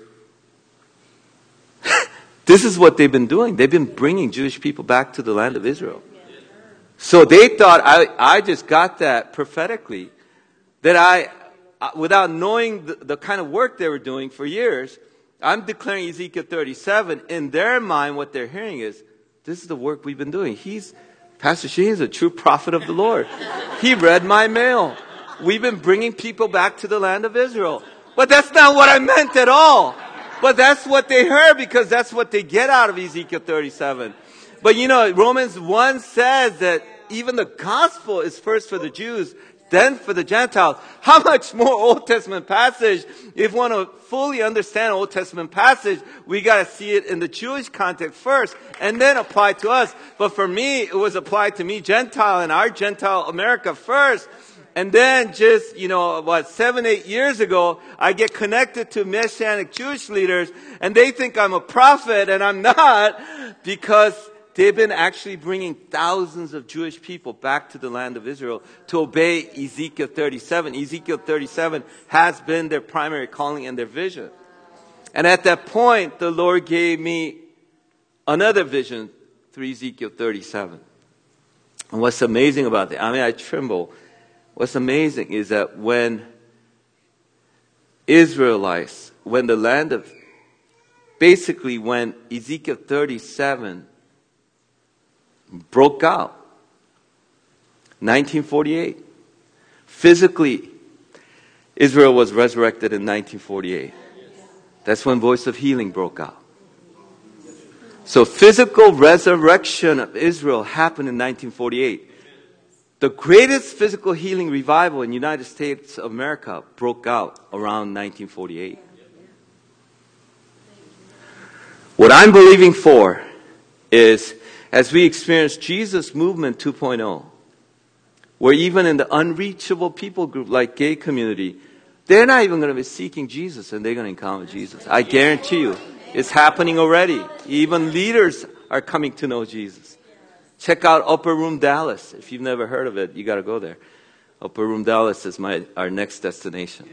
Speaker 2: this is what they've been doing. They've been bringing Jewish people back to the land of Israel. So they thought, I just got that prophetically, that without knowing the kind of work they were doing for years, I'm declaring Ezekiel 37. In their mind, what they're hearing is, this is the work we've been doing. Pastor Sheen is a true prophet of the Lord. He read my mail. We've been bringing people back to the land of Israel. But that's not what I meant at all. But that's what they heard because that's what they get out of Ezekiel 37. But you know, Romans 1 says that even the gospel is first for the Jews, then for the Gentiles. How much more Old Testament passage? If we want to fully understand Old Testament passage, we got to see it in the Jewish context first and then apply to us. But for me, it was applied to me, Gentile, and our Gentile America first. And then just, 7-8 years ago, I get connected to Messianic Jewish leaders and they think I'm a prophet and I'm not because they've been actually bringing thousands of Jewish people back to the land of Israel to obey Ezekiel 37. Ezekiel 37 has been their primary calling and their vision. And at that point, the Lord gave me another vision through Ezekiel 37. And what's amazing about that, I tremble. What's amazing is that when Israelites, when Ezekiel 37 broke out, 1948, physically, Israel was resurrected in 1948. That's when Voice of Healing broke out. So physical resurrection of Israel happened in 1948. The greatest physical healing revival in the United States of America broke out around 1948. What I'm believing for is, as we experience Jesus Movement 2.0, where even in the unreachable people group like gay community, they're not even going to be seeking Jesus and they're going to encounter Jesus. I guarantee you, it's happening already. Even leaders are coming to know Jesus. Check out Upper Room Dallas. If you've never heard of it, you got to go there. Upper Room Dallas is our next destination.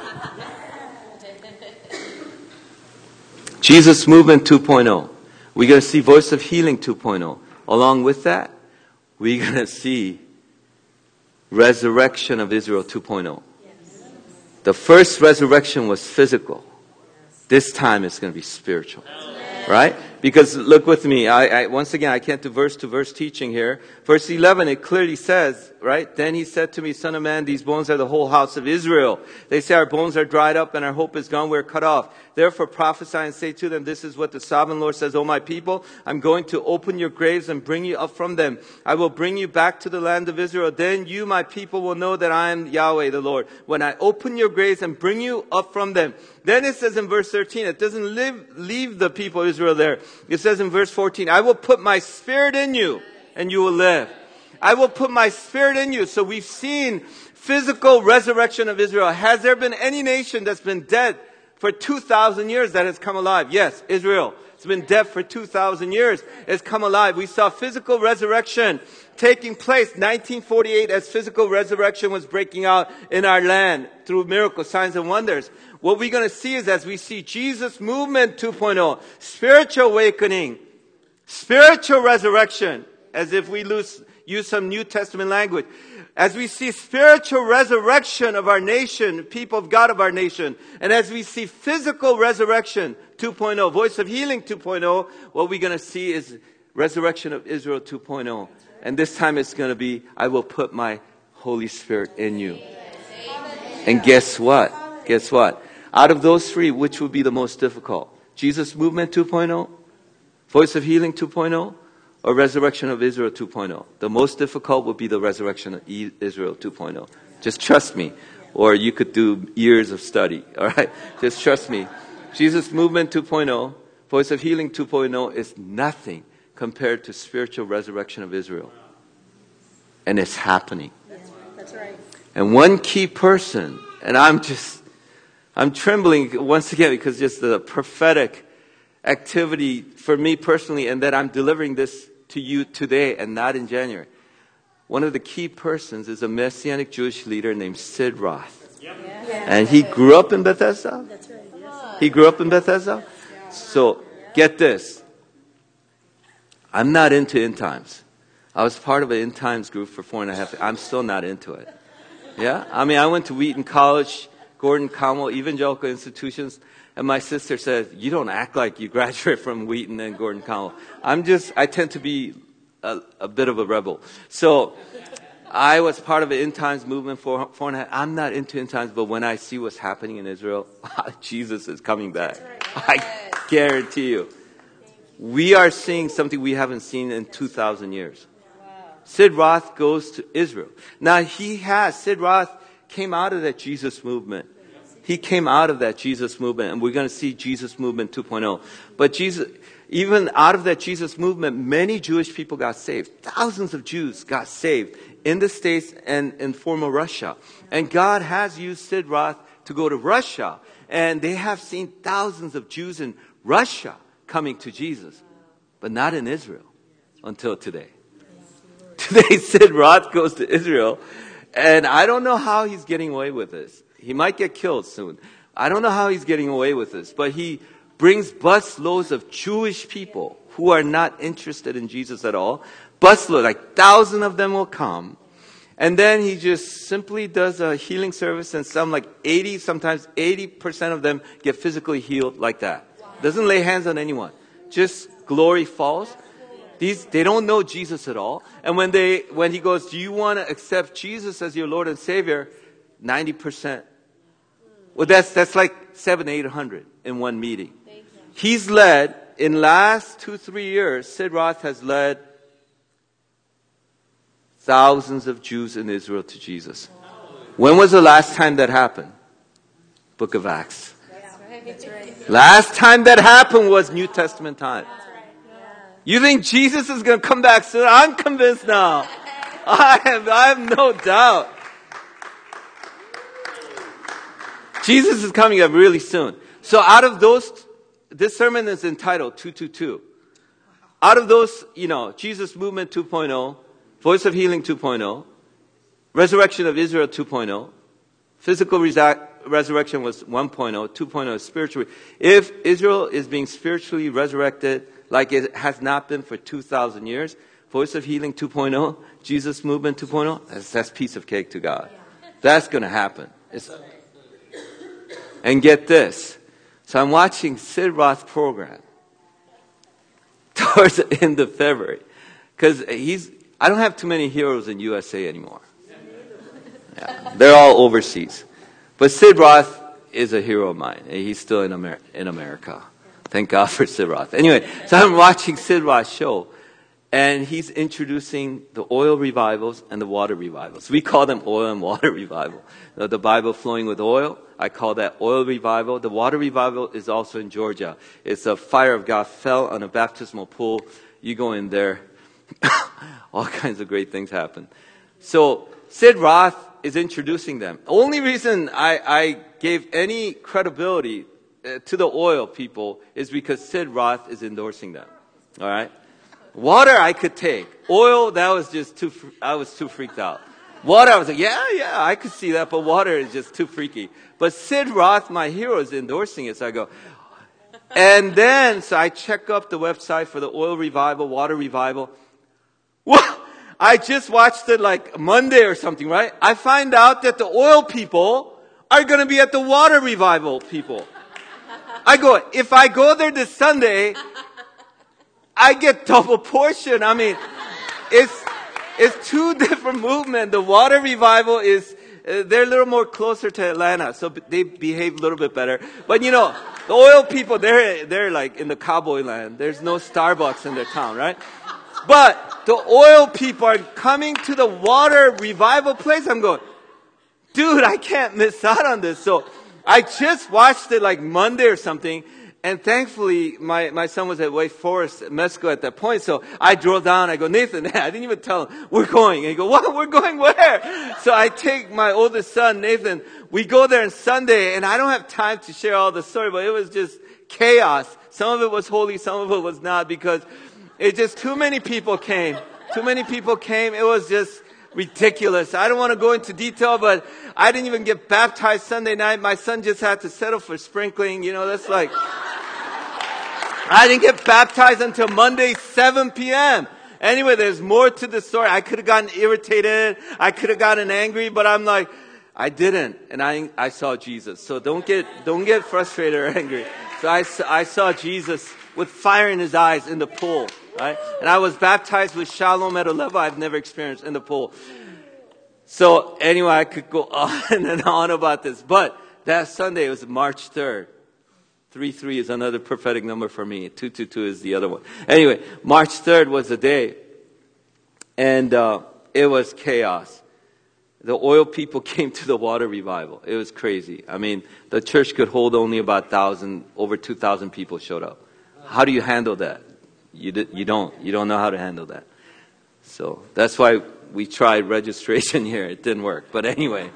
Speaker 2: Jesus Movement 2.0. We're going to see Voice of Healing 2.0. Along with that, we're going to see Resurrection of Israel 2.0. The first resurrection was physical. This time it's going to be spiritual. Right? Because look with me. Once again, I can't do verse-to-verse teaching here. Verse 11, it clearly says, right? Then he said to me, Son of man, these bones are the whole house of Israel. They say our bones are dried up and our hope is gone. We're cut off. Therefore prophesy and say to them, this is what the sovereign Lord says, O my people, I'm going to open your graves and bring you up from them. I will bring you back to the land of Israel. Then you, my people, will know that I am Yahweh, the Lord. When I open your graves and bring you up from them. Then it says in verse 13, it doesn't leave the people of Israel there. It says in verse 14, I will put my spirit in you and you will live. I will put my spirit in you. So we've seen physical resurrection of Israel. Has there been any nation that's been dead for 2,000 years that has come alive? Yes, Israel. It's been dead for 2,000 years. It's come alive. We saw physical resurrection taking place 1948 as physical resurrection was breaking out in our land through miracles, signs, and wonders. What we're going to see is as we see Jesus movement 2.0, spiritual awakening, spiritual resurrection, as if we use some New Testament language. As we see spiritual resurrection of our nation, people of God of our nation, and as we see physical resurrection 2.0, voice of healing 2.0, what we're going to see is resurrection of Israel 2.0. And this time it's going to be, I will put my Holy Spirit in you. And guess what? Guess what? Out of those three, which would be the most difficult? Jesus Movement 2.0, Voice of Healing 2.0, or Resurrection of Israel 2.0? The most difficult would be the Resurrection of Israel 2.0. Just trust me. Or you could do years of study. All right? Just trust me. Jesus Movement 2.0, Voice of Healing 2.0 is nothing compared to spiritual resurrection of Israel. And it's happening.
Speaker 3: That's right.
Speaker 2: And one key person, and I'm trembling once again because just the prophetic activity for me personally, and that I'm delivering this to you today and not in January. One of the key persons is a Messianic Jewish leader named Sid Roth.
Speaker 3: Yes.
Speaker 2: And he grew up in Bethesda.
Speaker 3: That's right. Yes.
Speaker 2: He grew up in Bethesda. So get this. I'm not into end times. I was part of an end times group for 4.5 years. I'm still not into it. Yeah? I mean, I went to Wheaton College, Gordon Conwell, evangelical institutions, and my sister said, you don't act like you graduated from Wheaton and Gordon Conwell. I tend to be a bit of a rebel. So I was part of an end times movement for 4.5. I'm not into end times, but when I see what's happening in Israel, Jesus is coming back. I guarantee you. We are seeing something we haven't seen in 2,000 years. Sid Roth goes to Israel. Now Sid Roth came out of that Jesus movement. He came out of that Jesus movement, and we're going to see Jesus movement 2.0. But even out of that Jesus movement, many Jewish people got saved. Thousands of Jews got saved in the States and in former Russia. And God has used Sid Roth to go to Russia, and they have seen thousands of Jews in Russia coming to Jesus, but not in Israel until today. Today, Sid Roth goes to Israel, and I don't know how he's getting away with this. He might get killed soon. I don't know how he's getting away with this, but he brings busloads of Jewish people who are not interested in Jesus at all. Busloads, like 1,000 of them will come. And then he just simply does a healing service, and sometimes 80% of them get physically healed like that. Doesn't lay hands on anyone. Just glory falls. They don't know Jesus at all. And when he goes, do you want to accept Jesus as your Lord and Savior? 90%. Well, that's like 700-800 in one meeting. He's led, in last 2-3 years, Sid Roth has led thousands of Jews in Israel to Jesus. When was the last time that happened? Book of Acts. Last time that happened was New Testament time. You think Jesus is going to come back soon? I'm convinced now. I have no doubt. Jesus is coming up really soon. So out of those, this sermon is entitled 222. Out of those, Jesus Movement 2.0, Voice of Healing 2.0, Resurrection of Israel 2.0, Physical resurrection was 1.0, 2.0 is spiritual. If Israel is being spiritually resurrected like it has not been for 2,000 years, Voice of Healing 2.0, Jesus Movement 2.0, that's piece of cake to God. That's going to happen. And get this. So I'm watching Sid Roth's program towards the end of February. Because I don't have too many heroes in USA anymore. Yeah, they're all overseas. But Sid Roth is a hero of mine. And he's still in America. Thank God for Sid Roth. Anyway, so I'm watching Sid Roth's show. And he's introducing the oil revivals and the water revivals. We call them oil and water revival. The Bible flowing with oil, I call that oil revival. The water revival is also in Georgia. It's a fire of God fell on a baptismal pool. You go in there, all kinds of great things happen. So Sid Roth is introducing them. Only reason I gave any credibility to the oil people is because Sid Roth is endorsing them. All right? Water I could take. Oil, that was just I was too freaked out. Water, I was like, yeah, I could see that, but water is just too freaky. But Sid Roth, my hero, is endorsing it, so I go. And then, so I check up the website for the oil revival, water revival. Well, I just watched it like Monday or something, right? I find out that the oil people are going to be at the water revival people. I go, if I go there this Sunday, I get double portion. I mean, it's two different movements. The water revival is, they're a little more closer to Atlanta, so they behave a little bit better. But you know, the oil people, they're like in the cowboy land. There's no Starbucks in their town, right? But the oil people are coming to the water revival place. I'm going, dude, I can't miss out on this. So I just watched it like Monday or something. And thankfully, my son was at Wake Forest, Mesco at that point. So I drove down. I go, Nathan, I didn't even tell him, we're going. And he go, what? We're going where? So I take my oldest son, Nathan. We go there on Sunday. And I don't have time to share all the story, but it was just chaos. Some of it was holy, some of it was not, because it just too many people came. Too many people came. It was just ridiculous. I don't want to go into detail, but I didn't even get baptized Sunday night. My son just had to settle for sprinkling. You know, that's like, I didn't get baptized until Monday, 7 p.m. Anyway, there's more to the story. I could have gotten irritated. I could have gotten angry, but I'm like, I didn't. And I saw Jesus. So don't get frustrated or angry. So I saw Jesus with fire in his eyes in the pool, right? And I was baptized with shalom at a level I've never experienced in the pool. So anyway, I could go on and on about this. But that Sunday, it was March 3rd. 3-3 is another prophetic number for me. 222 is the other one. Anyway, March 3rd was the day. And it was chaos. The oil people came to the water revival. It was crazy. I mean, the church could hold only about 1,000, over 2,000 people showed up. How do you handle that? You don't know how to handle that. So that's why we tried registration here. It didn't work. But anyway,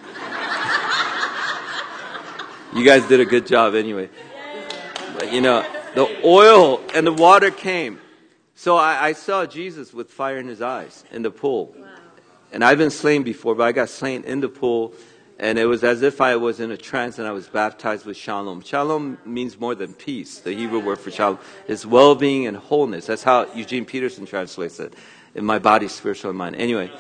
Speaker 2: you guys did a good job anyway. But you know, the oil and the water came. So I saw Jesus with fire in his eyes in the pool. And I've been slain before, but I got slain in the pool. And it was as if I was in a trance and I was baptized with shalom. Shalom means more than peace. The Hebrew word for shalom is well-being and wholeness. That's how Eugene Peterson translates it. In my body, spiritual, and mind. Anyway.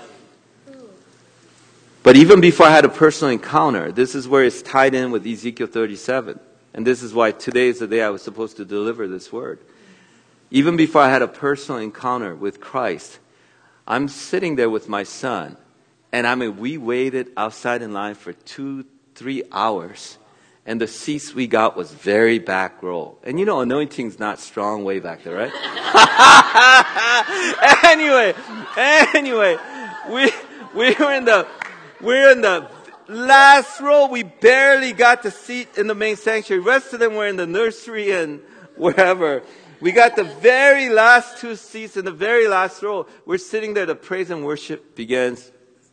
Speaker 2: But even before I had a personal encounter, this is where it's tied in with Ezekiel 37. And this is why today is the day I was supposed to deliver this word. Even before I had a personal encounter with Christ, I'm sitting there with my son. And I mean, we waited outside in line for 2-3 hours. And the seats we got was very back row. And you know, anointing's not strong way back there, right? Anyway, we're in the last row. We barely got the seat in the main sanctuary. The rest of them were in the nursery and wherever. We got the very last 2 seats in the very last row. We're sitting there. The praise and worship begins.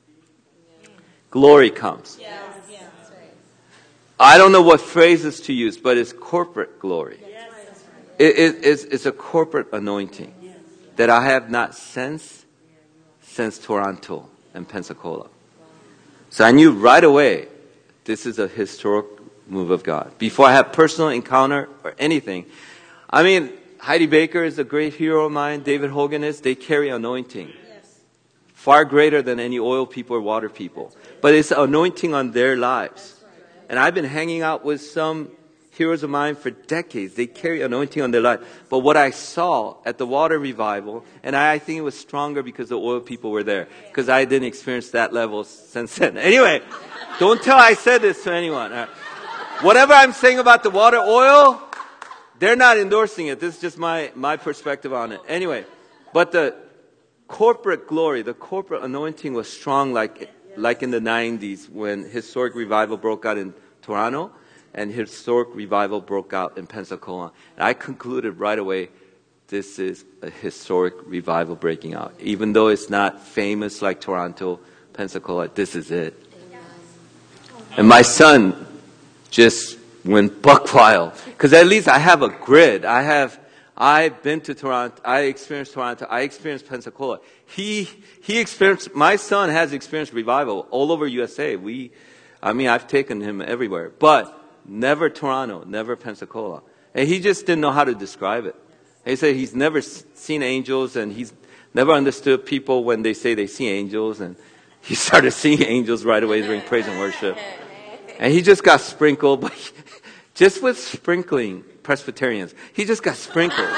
Speaker 2: Glory comes. Yes. Yes. I don't know what phrases to use, but it's corporate glory. Yes. It's a corporate anointing that I have not sensed since Toronto and Pensacola. So I knew right away, this is a historic move of God. Before I had personal encounter or anything. I mean, Heidi Baker is a great hero of mine. David Hogan is. They carry anointing. Far greater than any oil people or water people. But it's anointing on their lives. And I've been hanging out with some heroes of mine for decades. They carry anointing on their life. But what I saw at the water revival, and I think it was stronger because the oil people were there, because I didn't experience that level since then. Anyway, don't tell I said this to anyone. Whatever I'm saying about the water oil, they're not endorsing it. This is just my perspective on it. Anyway, but the corporate glory, the corporate anointing was strong like in the 90s when historic revival broke out in Toronto and historic revival broke out in Pensacola. And I concluded right away, this is a historic revival breaking out. Even though it's not famous like Toronto, Pensacola, this is it. And my son just went buck wild. Because at least I have a grid. I've been to Toronto. I experienced Toronto. I experienced Pensacola. My son has experienced revival all over USA. I've taken him everywhere. But never Toronto, never Pensacola. And he just didn't know how to describe it. He said he's never seen angels and he's never understood people when they say they see angels. And he started seeing angels right away during praise and worship. And he just got sprinkled, but just with sprinkling, Presbyterians, he just got sprinkled.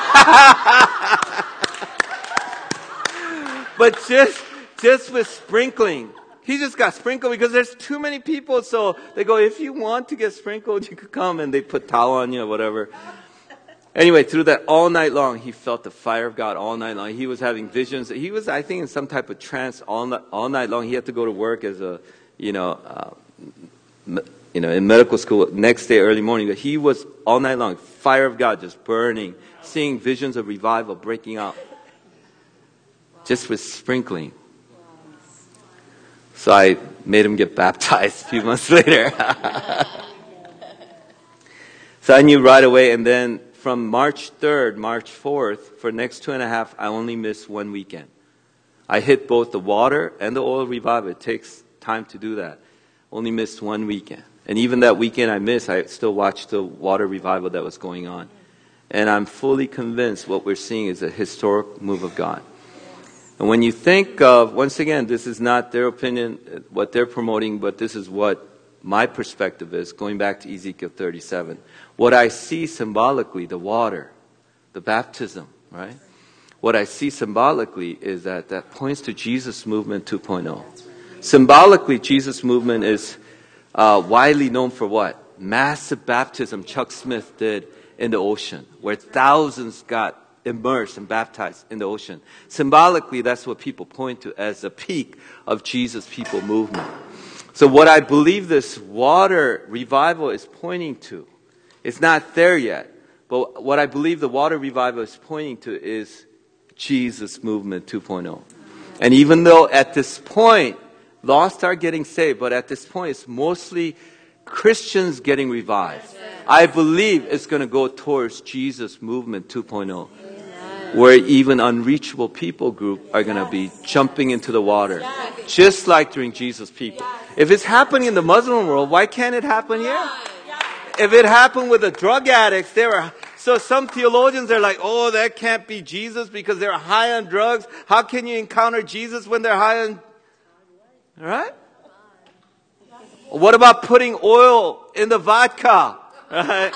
Speaker 2: But just with sprinkling, he just got sprinkled because there's too many people. So they go, if you want to get sprinkled, you could come, and they put towel on you or whatever. Anyway, through that all night long, he felt the fire of God all night long. He was having visions. He was, I think, in some type of trance all night long. He had to go to work as in medical school next day early morning. But he was all night long, fire of God just burning, seeing visions of revival breaking out, just with sprinkling. So I made him get baptized a few months later. So I knew right away, and then from March 3rd, March 4th, for the next 2.5, I only missed one weekend. I hit both the water and the oil revival. It takes time to do that. Only missed one weekend. And even that weekend I missed, I still watched the water revival that was going on. And I'm fully convinced what we're seeing is a historic move of God. And when you think of, once again, this is not their opinion, what they're promoting, but this is what my perspective is, going back to Ezekiel 37. What I see symbolically, the water, the baptism, right? What I see symbolically is that points to Jesus Movement 2.0. Symbolically, Jesus Movement is widely known for what? Massive baptism Chuck Smith did in the ocean, where thousands got immersed and baptized in the ocean. Symbolically, that's what people point to as the peak of Jesus People Movement. So what I believe this water revival is pointing to, it's not there yet, but what I believe the water revival is pointing to is Jesus Movement 2.0. And even though at this point, lost are getting saved, but at this point it's mostly Christians getting revived. I believe it's going to go towards Jesus Movement 2.0. Where even unreachable people group are going to be jumping into the water, just like during Jesus People. If it's happening in the Muslim world, why can't it happen here? If it happened with the drug addicts, so some theologians are like, oh, that can't be Jesus because they're high on drugs. How can you encounter Jesus when they're high on, all right? What about putting oil in the vodka? Right?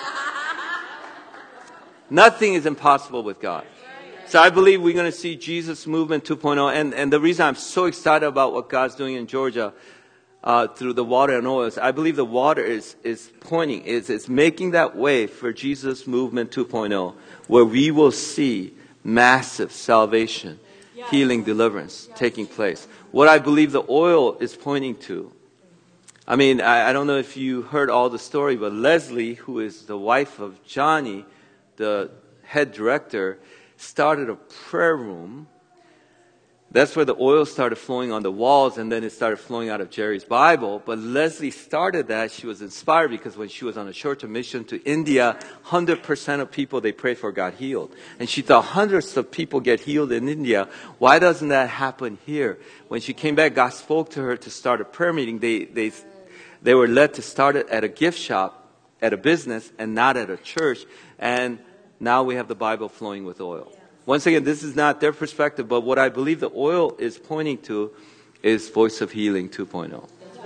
Speaker 2: Nothing is impossible with God. So I believe we're going to see Jesus Movement 2.0. And the reason I'm so excited about what God's doing in Georgia through the water and oil is I believe the water is pointing, it's making that way for Jesus Movement 2.0, where we will see massive salvation, healing, deliverance taking place. What I believe the oil is pointing to, I mean, I don't know if you heard all the story, but Leslie, who is the wife of Johnny, the head director, started a prayer room. That's where the oil started flowing on the walls, and then it started flowing out of Jerry's Bible. But Leslie started that. She was inspired because when she was on a short-term mission to India, 100% of people they prayed for got healed. And she thought hundreds of people get healed in India. Why doesn't that happen here? When she came back, God spoke to her to start a prayer meeting. They were led to start it at a gift shop, at a business, and not at a church. And now we have the Bible flowing with oil. Once again, this is not their perspective, but what I believe the oil is pointing to is Voice of Healing 2.0.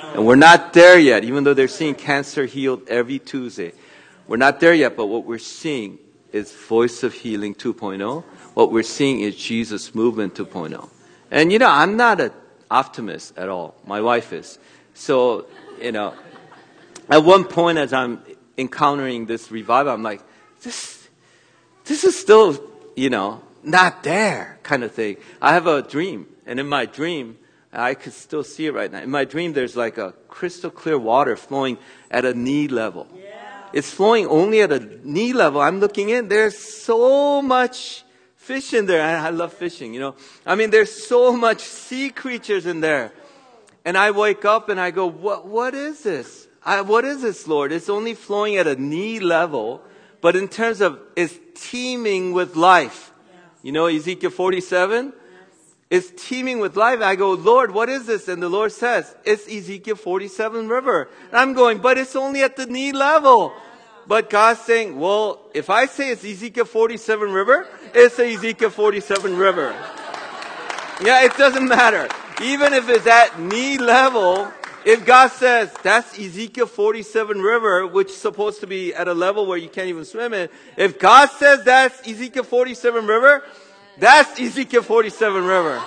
Speaker 2: And we're not there yet, even though they're seeing cancer healed every Tuesday. We're not there yet, but what we're seeing is Voice of Healing 2.0. What we're seeing is Jesus Movement 2.0. And, I'm not an optimist at all. My wife is. So, at one point as I'm encountering this revival, I'm like, this is still, not there kind of thing. I have a dream. And in my dream, I could still see it right now. In my dream, there's like a crystal clear water flowing at a knee level. Yeah. It's flowing only at a knee level. I'm looking in. There's so much fish in there. I love fishing, there's so much sea creatures in there. And I wake up and I go, what is this? What is this, Lord? It's only flowing at a knee level, but in terms of it's teeming with life. Ezekiel 47? It's teeming with life. I go, Lord, what is this? And the Lord says, it's Ezekiel 47 river. And I'm going, but it's only at the knee level. But God's saying, well, if I say it's Ezekiel 47 river, it's the Ezekiel 47 river. Yeah, it doesn't matter. Even if it's at knee level, if God says that's Ezekiel 47 river, which is supposed to be at a level where you can't even swim in, if God says that's Ezekiel 47 river, that's Ezekiel 47 river.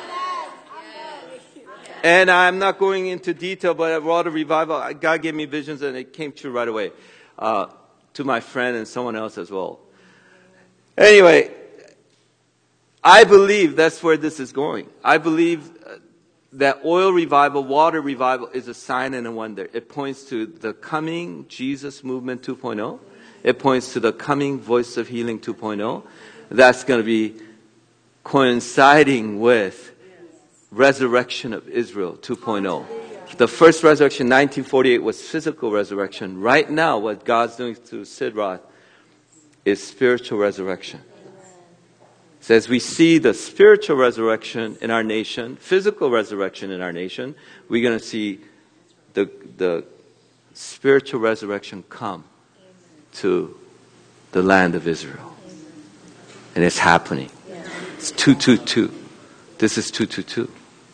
Speaker 2: And I'm not going into detail, but at Water Revival, God gave me visions and it came true right away. To my friend and someone else as well. Anyway, I believe that's where this is going. I believe that oil revival, water revival is a sign and a wonder. It points to the coming Jesus Movement 2.0. It points to the coming Voice of Healing 2.0. That's going to be coinciding with Resurrection of Israel 2.0. The first resurrection, 1948, was physical resurrection. Right now, what God's doing through Sid Roth is spiritual resurrection. So as we see the spiritual resurrection in our nation, physical resurrection in our nation, we're going to see the spiritual resurrection come to the land of Israel. And it's happening. It's 222. This is 222.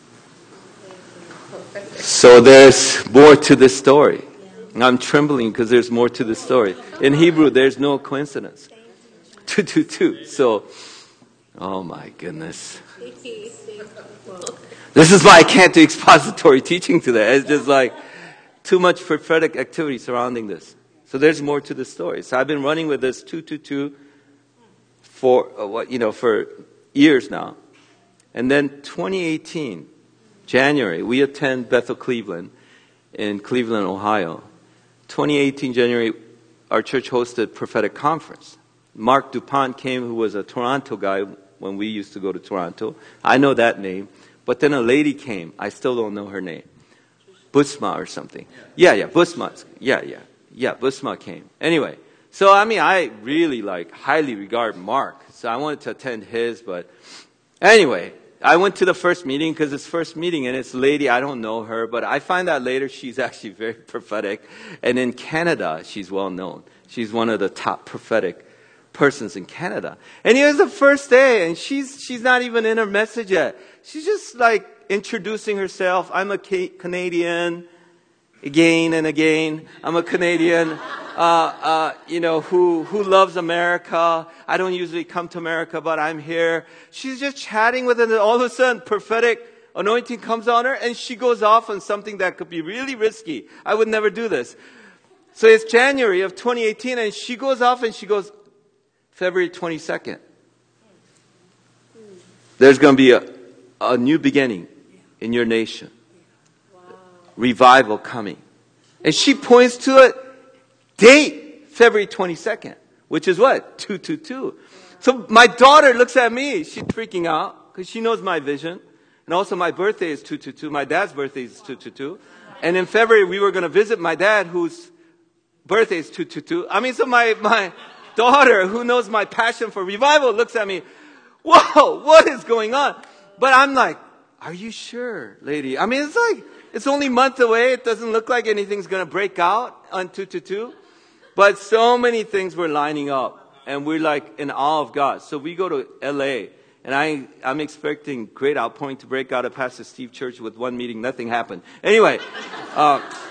Speaker 2: So there's more to this story. I'm trembling because there's more to this story. In Hebrew, there's no coincidence. 222. So, oh my goodness. This is why I can't do expository teaching today. It's just like too much prophetic activity surrounding this. So there's more to the story. So I've been running with this 222 for years now. And then 2018, January, we attend Bethel Cleveland in Cleveland, Ohio. 2018 January, our church hosted prophetic conference. Mark DuPont came, who was a Toronto guy when we used to go to Toronto. I know that name. But then a lady came. I still don't know her name. Busma or something. Yeah, Busma. Yeah, Busma came. Anyway, so I really highly regard Mark. So I wanted to attend his, but anyway, I went to the first meeting because it's first meeting and it's a lady, I don't know her, but I find out later she's actually very prophetic. And in Canada, she's well known. She's one of the top prophetic persons in Canada. And it was the first day and she's not even in her message yet. She's just introducing herself. I'm a Canadian again and again. I'm a Canadian, who loves America. I don't usually come to America, but I'm here. She's just chatting with her, and all of a sudden, prophetic anointing comes on her, and she goes off on something that could be really risky. I would never do this. So it's January of 2018, and she goes off, and she goes, February 22nd. There's going to be a new beginning in your nation. Revival coming. And she points to a date, February 22nd, which is what? 222. So my daughter looks at me. She's freaking out because she knows my vision. And also my birthday is 222. My dad's birthday is 222. And in February, we were going to visit my dad, whose birthday is 222. So my daughter, who knows my passion for revival, looks at me. Whoa, what is going on? But I'm like, are you sure, lady? It's only a month away. It doesn't look like anything's going to break out on 222. But so many things were lining up. And we're in awe of God. So we go to LA. And I'm expecting great outpouring to break out at Pastor Steve Church with one meeting. Nothing happened. Anyway,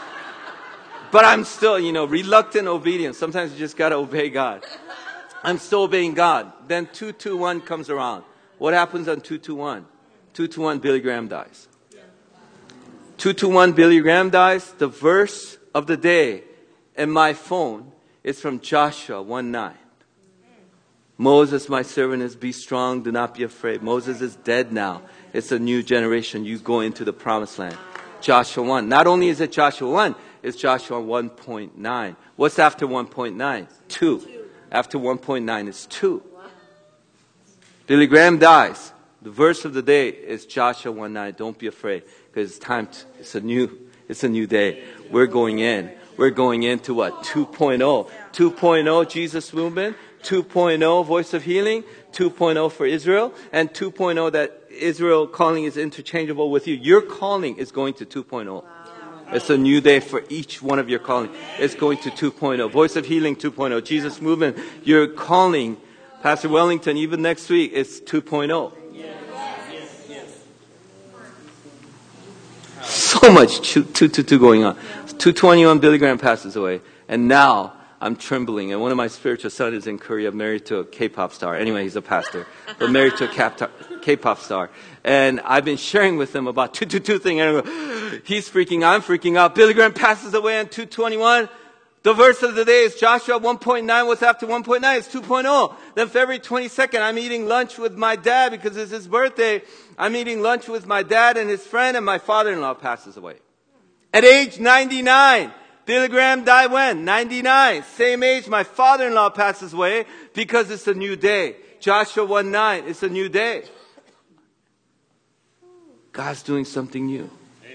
Speaker 2: But I'm still, reluctant obedience. Sometimes you just got to obey God. I'm still obeying God. Then 221 comes around. What happens on 221? 221, Billy Graham dies. 221, Billy Graham dies. The verse of the day in my phone is from Joshua 1:9. Moses, my servant, is be strong, do not be afraid. Moses is dead now. It's a new generation. You go into the promised land. Joshua 1. Not only is it Joshua 1, it's Joshua 1.9. What's after 1.9? 2. After 1.9 is 2. Billy Graham dies. The verse of the day is Joshua 1:9. Don't be afraid, because it's time. It's a new day. We're going in. We're going into what? 2.0. 2.0 Jesus movement. 2.0 Voice of Healing. 2.0 for Israel. And 2.0 that Israel calling is interchangeable with you. Your calling is going to 2.0. It's a new day for each one of your calling. It's going to 2.0. Voice of Healing 2.0. Jesus movement. Your calling, Pastor Wellington, even next week, it's 2.0. So much 222 going on. 221, Billy Graham passes away. And now I'm trembling. And one of my spiritual sons is in Korea, married to a K-pop star. Anyway, he's a pastor, but married to a K-pop star. And I've been sharing with him about 222 thing. And I go, he's freaking out, I'm freaking out. Billy Graham passes away on 221. The verse of the day is Joshua 1.9. What's after 1.9? It's 2.0. Then February 22nd, I'm eating lunch with my dad because it's his birthday. I'm eating lunch with my dad and his friend, and my father-in-law passes away. At age 99. Billy Graham died when? 99. Same age, my father-in-law passes away because it's a new day. Joshua 1:9, it's a new day. God's doing something new.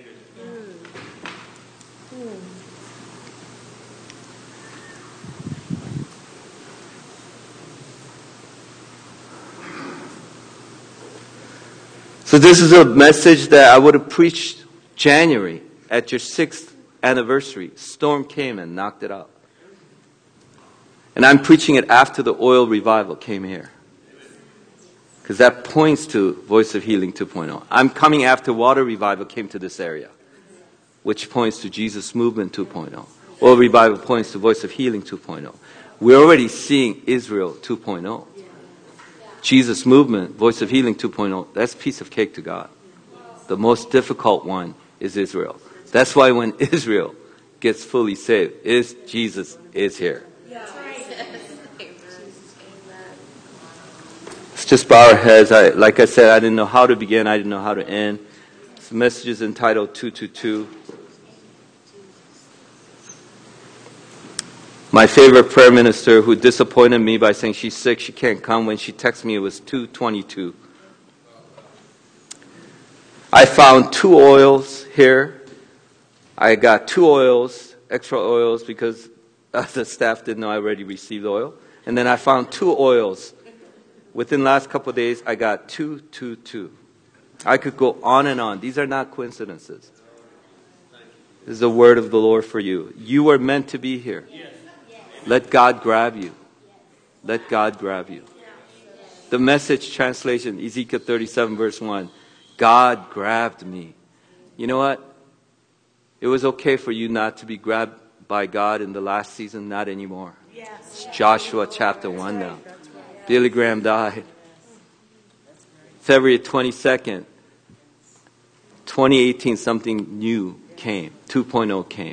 Speaker 2: So this is a message that I would have preached January at your 6th anniversary. Storm came and knocked it out. And I'm preaching it after the oil revival came here. Because that points to Voice of Healing 2.0. I'm coming after water revival came to this area, which points to Jesus Movement 2.0. Oil revival points to Voice of Healing 2.0. We're already seeing Israel 2.0. Jesus Movement, Voice of Healing 2.0, that's piece of cake to God. The most difficult one is Israel. That's why when Israel gets fully saved, Jesus is here. Let's just bow our heads. Like I said, I didn't know how to begin. I didn't know how to end. This message is entitled 222. My favorite prayer minister who disappointed me by saying she's sick, she can't come, when she texted me it was 222. I found 2 oils here. I got 2 oils, extra oils, because the staff didn't know I already received oil. And then I found 2 oils. Within the last couple of days, I got 222. I could go on and on. These are not coincidences. This is the word of the Lord for you. You were meant to be here. Let God grab you. Let God grab you. The Message translation, Ezekiel 37 verse 1. God grabbed me. You know what? It was okay for you not to be grabbed by God in the last season. Not anymore. It's Joshua chapter 1 now. Billy Graham died. February 22nd, 2018, something new came. 2.0 came.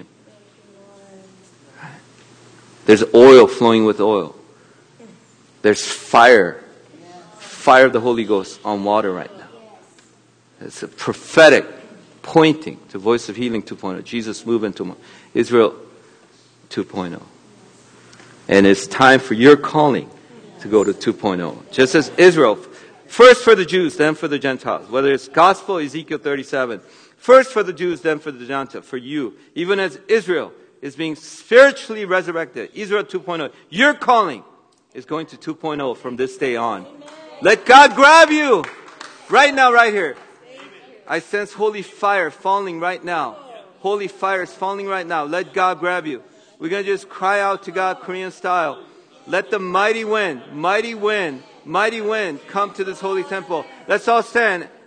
Speaker 2: There's oil flowing with oil. There's fire. Fire of the Holy Ghost on water right now. It's a prophetic pointing to Voice of Healing 2.0. Jesus Movement 2.0. Israel 2.0. And it's time for your calling to go to 2.0. Just as Israel, first for the Jews, then for the Gentiles. Whether it's gospel, Ezekiel 37. First for the Jews, then for the Gentiles. For you. Even as Israel is being spiritually resurrected. Israel 2.0. Your calling is going to 2.0 from this day on. Amen. Let God grab you right now, right here. Amen. I sense holy fire falling right now. Holy fire is falling right now. Let God grab you. We're going to just cry out to God, Korean style. Let the mighty wind come to this holy temple. Let's all stand.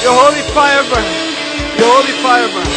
Speaker 2: Your holy fire burn. Your holy fire burn.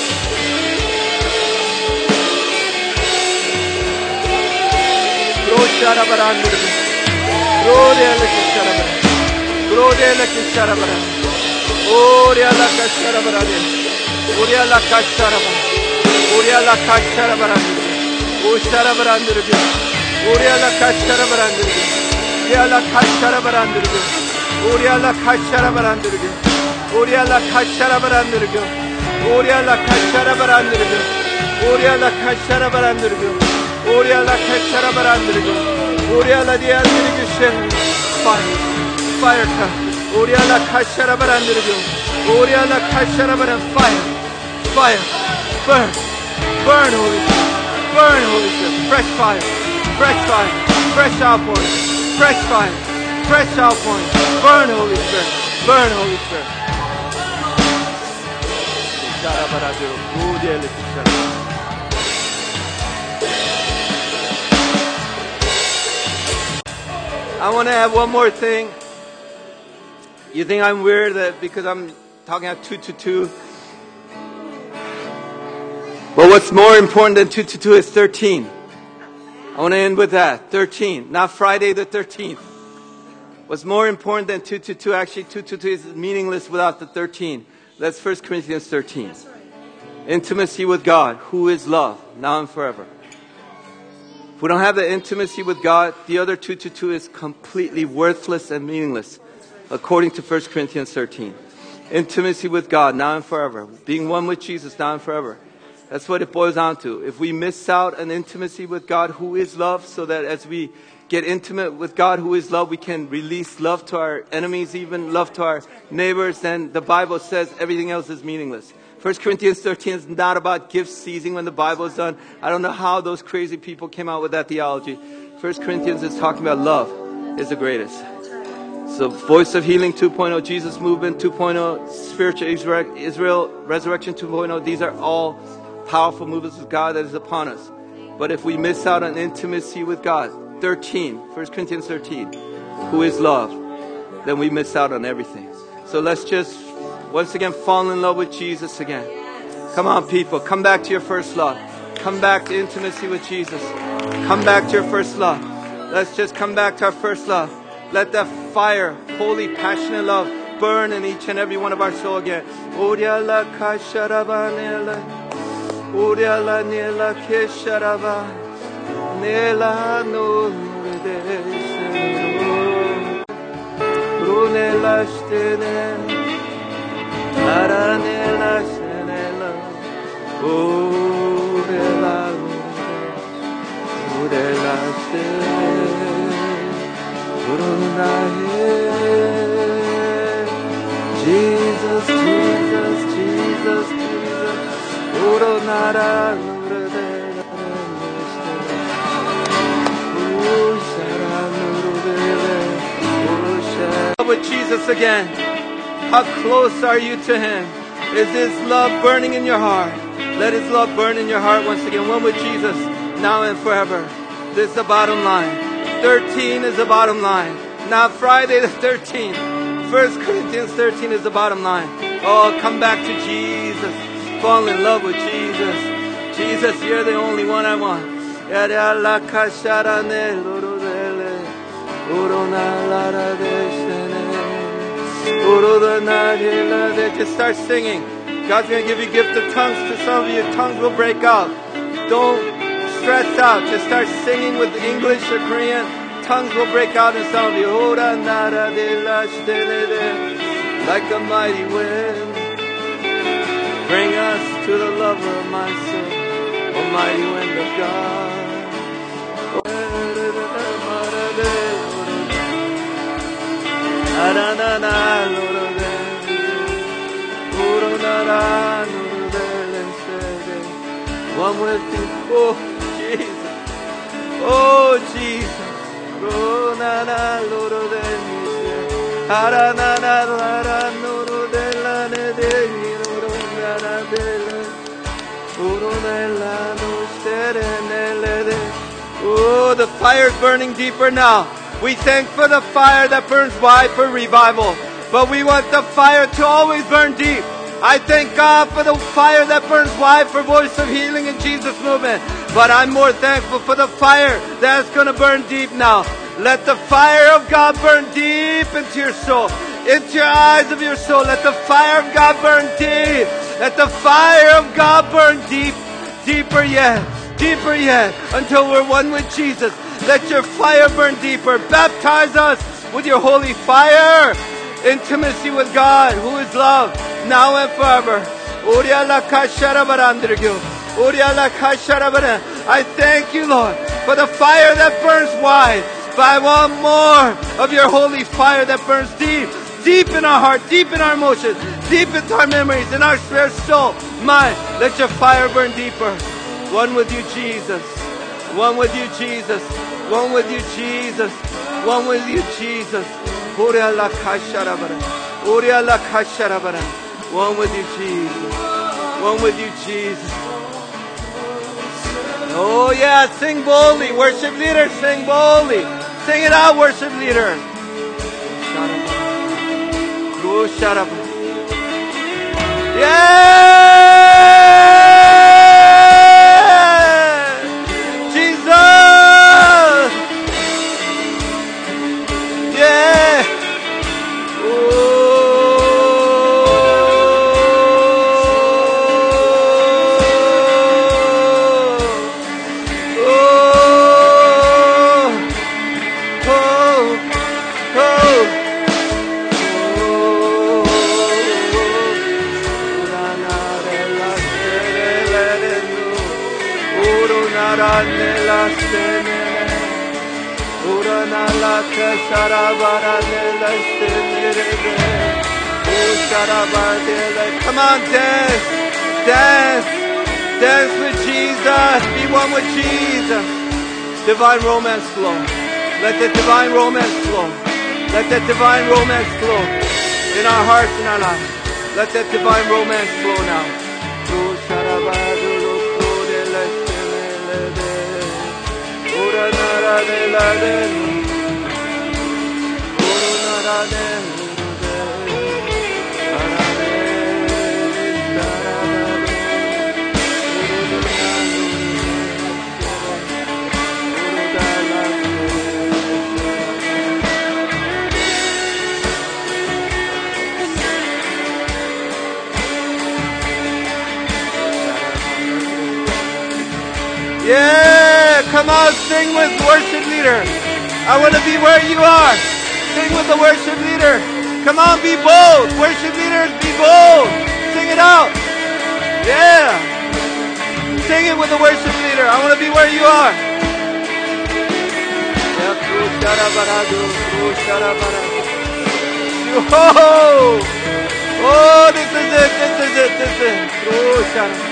Speaker 2: Fire come. Fire. Burn. Burn, Holy Spirit. Burn, Holy Spirit. Fresh fire. Fresh fire. Fresh outpouring. Fresh fire. Fresh outpouring. Burn, Holy Spirit. Burn, Holy Spirit. I want to add one more thing. You think I'm weird that because I'm talking about 222? But what's more important than 222 is 13. I want to end with that. 13. Not Friday the 13th. What's more important than 222? Actually, 222 is meaningless without the 13. That's 1 Corinthians 13.
Speaker 3: That's right.
Speaker 2: Intimacy with God, who is love, now and forever. If we don't have the intimacy with God, the other 222 is completely worthless and meaningless, according to 1 Corinthians 13. Intimacy with God, now and forever. Being one with Jesus, now and forever. That's what it boils down to. If we miss out on intimacy with God, who is love, so that as we get intimate with God, who is love, we can release love to our enemies, even love to our neighbors, then the Bible says everything else is meaningless. 1 Corinthians 13 is not about gift seizing when the Bible is done. I don't know how those crazy people came out with that theology. 1 Corinthians is talking about love is the greatest. So Voice of Healing 2.0, Jesus Movement 2.0, Spiritual Israel Resurrection 2.0, these are all powerful movements of God that is upon us. But if we miss out on intimacy with God, 13, 1 Corinthians 13, who is love, then we miss out on everything. So let's just once again fall in love with Jesus again. Come on, people, come back to your first love. Come back to intimacy with Jesus. Come back to your first love. Let's just come back to our first love. Let that fire, holy, passionate love burn in each and every one of our soul again. Jesus, Jesus, Jesus, Jesus. With Jesus again. How close are you to Him? Is His love burning in your heart? Let His love burn in your heart once again. One with Jesus, now and forever. This is the bottom line. 13 is the bottom line. Not Friday the 13th. 1 Corinthians 13 is the bottom line. Oh, come back to Jesus. Fall in love with Jesus. Jesus, you're the only one I want. Just start singing. God's going to give you gift of tongues. To some of you, tongues will break out. Don't stress out. Just start singing with English or Korean. Tongues will break out in some of you. Like a mighty wind. Bring us to the lover of my soul. Almighty wind of God. One with you. Oh, Jesus. Oh, Jesus. Oh, the fire is burning deeper now. We thank for the fire that burns wide for revival. but we want the fire to always burn deep. I thank God for the fire that burns wide for Voice of Healing in Jesus Movement. But I'm more thankful for the fire that's going to burn deep now. Let the fire of God burn deep into your soul, into your eyes of your soul. Let the fire of God burn deep. Let the fire of God burn deep, deeper yet, until we're one with Jesus. Let your fire burn deeper. Baptize us with your holy fire. Intimacy with God, who is love, now and forever. I thank you, Lord, for the fire that burns wide. But I want more of your holy fire that burns deep, deep in our heart, deep in our emotions, deep into our memories, in our spirit, soul, mind. Let your fire burn deeper. One with you, Jesus. One with you, Jesus. One with you, Jesus. One with you, Jesus. One with you, Jesus. One with you, Jesus. Oh yeah, sing boldly. Worship leader, sing boldly. Sing it out, worship leader. Yeah! Jesus! Yeah! Come on, dance, dance, dance with Jesus. Be one with Jesus. Divine romance flow. Let the divine romance flow. Let that divine romance flow in our hearts and our lives. Let that divine romance flow now. Yeah, come on, sing with worship leader. I want to be where you are. Sing with the worship leader. Come on, be bold. Worship leaders, be bold. Sing it out. Yeah. Sing it with the worship leader. I want to be where you are. Oh, this is it. Oh,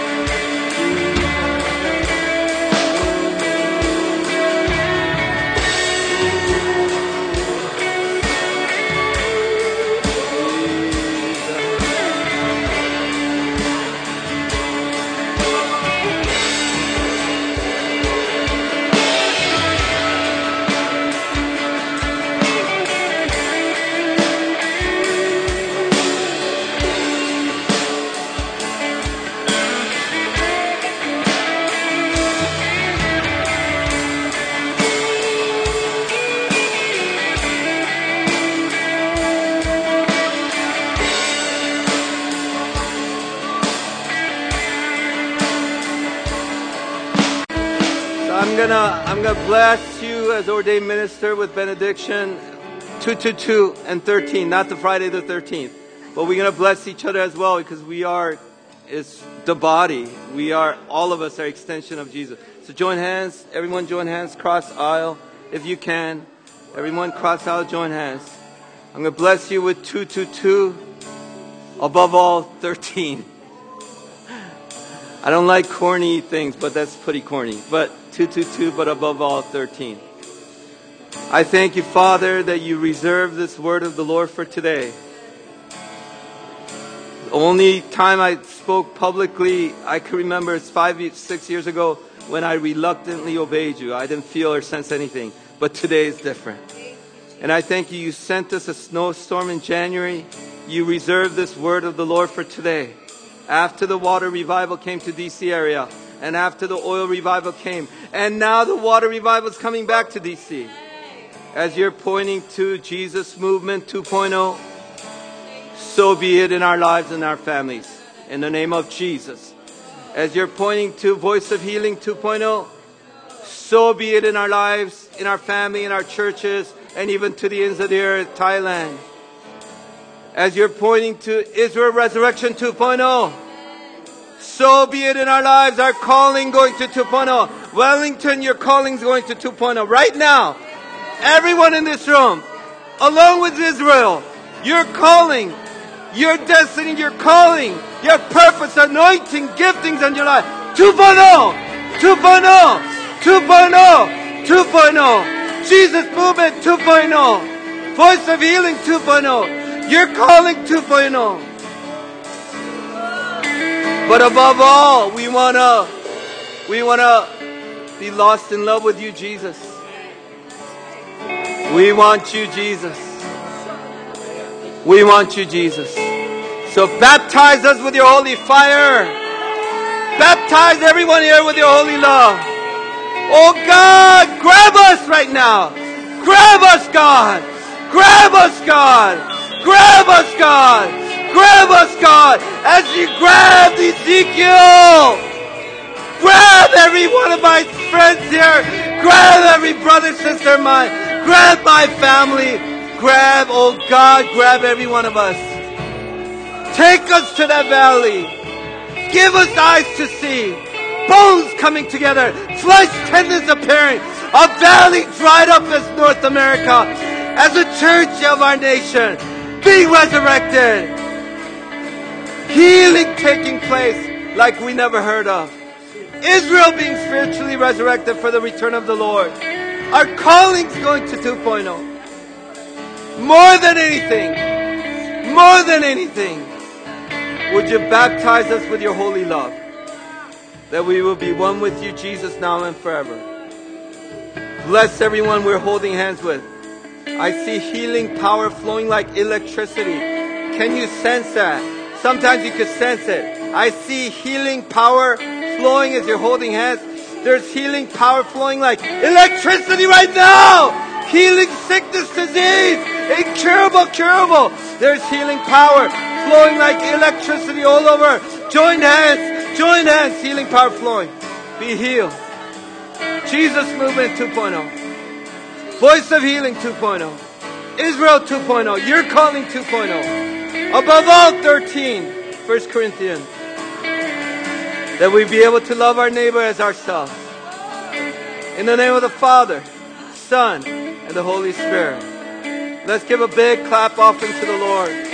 Speaker 2: I'm gonna bless you as ordained minister with benediction 2:2 and 13, not the Friday the 13th. But we're gonna bless each other as well because it's the body. All of us are extension of Jesus. So join hands, everyone join hands, cross aisle if you can. Everyone cross aisle, join hands. I'm gonna bless you with 2:2, above all 13. I don't like corny things, but that's pretty corny. But 2:2, but above all 13. I thank you, Father, that you reserve this word of the Lord for today. The only time I spoke publicly, I can remember it's 5-6 years ago when I reluctantly obeyed you. I didn't feel or sense anything. But today is different. And I thank you, you sent us a snowstorm in January. You reserved this word of the Lord for today. After the water revival came to DC area, and after the oil revival came, and now the water revival is coming back to DC. As you're pointing to Jesus Movement 2.0, so be it in our lives and our families. In the name of Jesus. As you're pointing to Voice of Healing 2.0, so be it in our lives, in our family, in our churches, and even to the ends of the earth, Thailand. As you're pointing to Israel Resurrection 2.0, so be it in our lives, our calling going to 2.0. Wellington, your calling is going to 2.0. Right now, everyone in this room, along with Israel, your calling, your destiny, your calling, your purpose, anointing, giftings in your life, 2.0, 2.0, 2.0, 2.0, Jesus Movement 2.0, Voice of Healing 2.0, your calling 2.0. But above all, we wanna be lost in love with you, Jesus. We want you, Jesus. We want you, Jesus. So baptize us with your holy fire. Baptize everyone here with your holy love. Oh God, grab us right now. Grab us, God. Grab us, God. Grab us, God. Grab us, God. As you grabbed Ezekiel. Grab every one of my friends here. Grab every brother, sister of mine. Grab my family. Grab, oh God, grab every one of us. Take us to that valley. Give us eyes to see. Bones coming together. Flesh tendons appearing. A valley dried up as North America. As a church of our nation. Being resurrected. Healing taking place like we never heard of. Israel being spiritually resurrected for the return of the Lord. Our calling's going to 2.0. More than anything, would you baptize us with your holy love, that we will be one with you, Jesus, now and forever. Bless everyone we're holding hands with. I see healing power flowing like electricity. Can you sense that? Sometimes you can sense it. I see healing power flowing as you're holding hands. There's healing power flowing like electricity right now. Healing sickness, disease, incurable. There's healing power flowing like electricity all over. Join hands, healing power flowing. Be healed. Jesus Movement 2.0. Voice of Healing 2.0. Israel 2.0. Your calling 2.0. Above all 13, 1 Corinthians. That we be able to love our neighbor as ourselves. In the name of the Father, Son, and the Holy Spirit. Let's give a big clap offering to the Lord.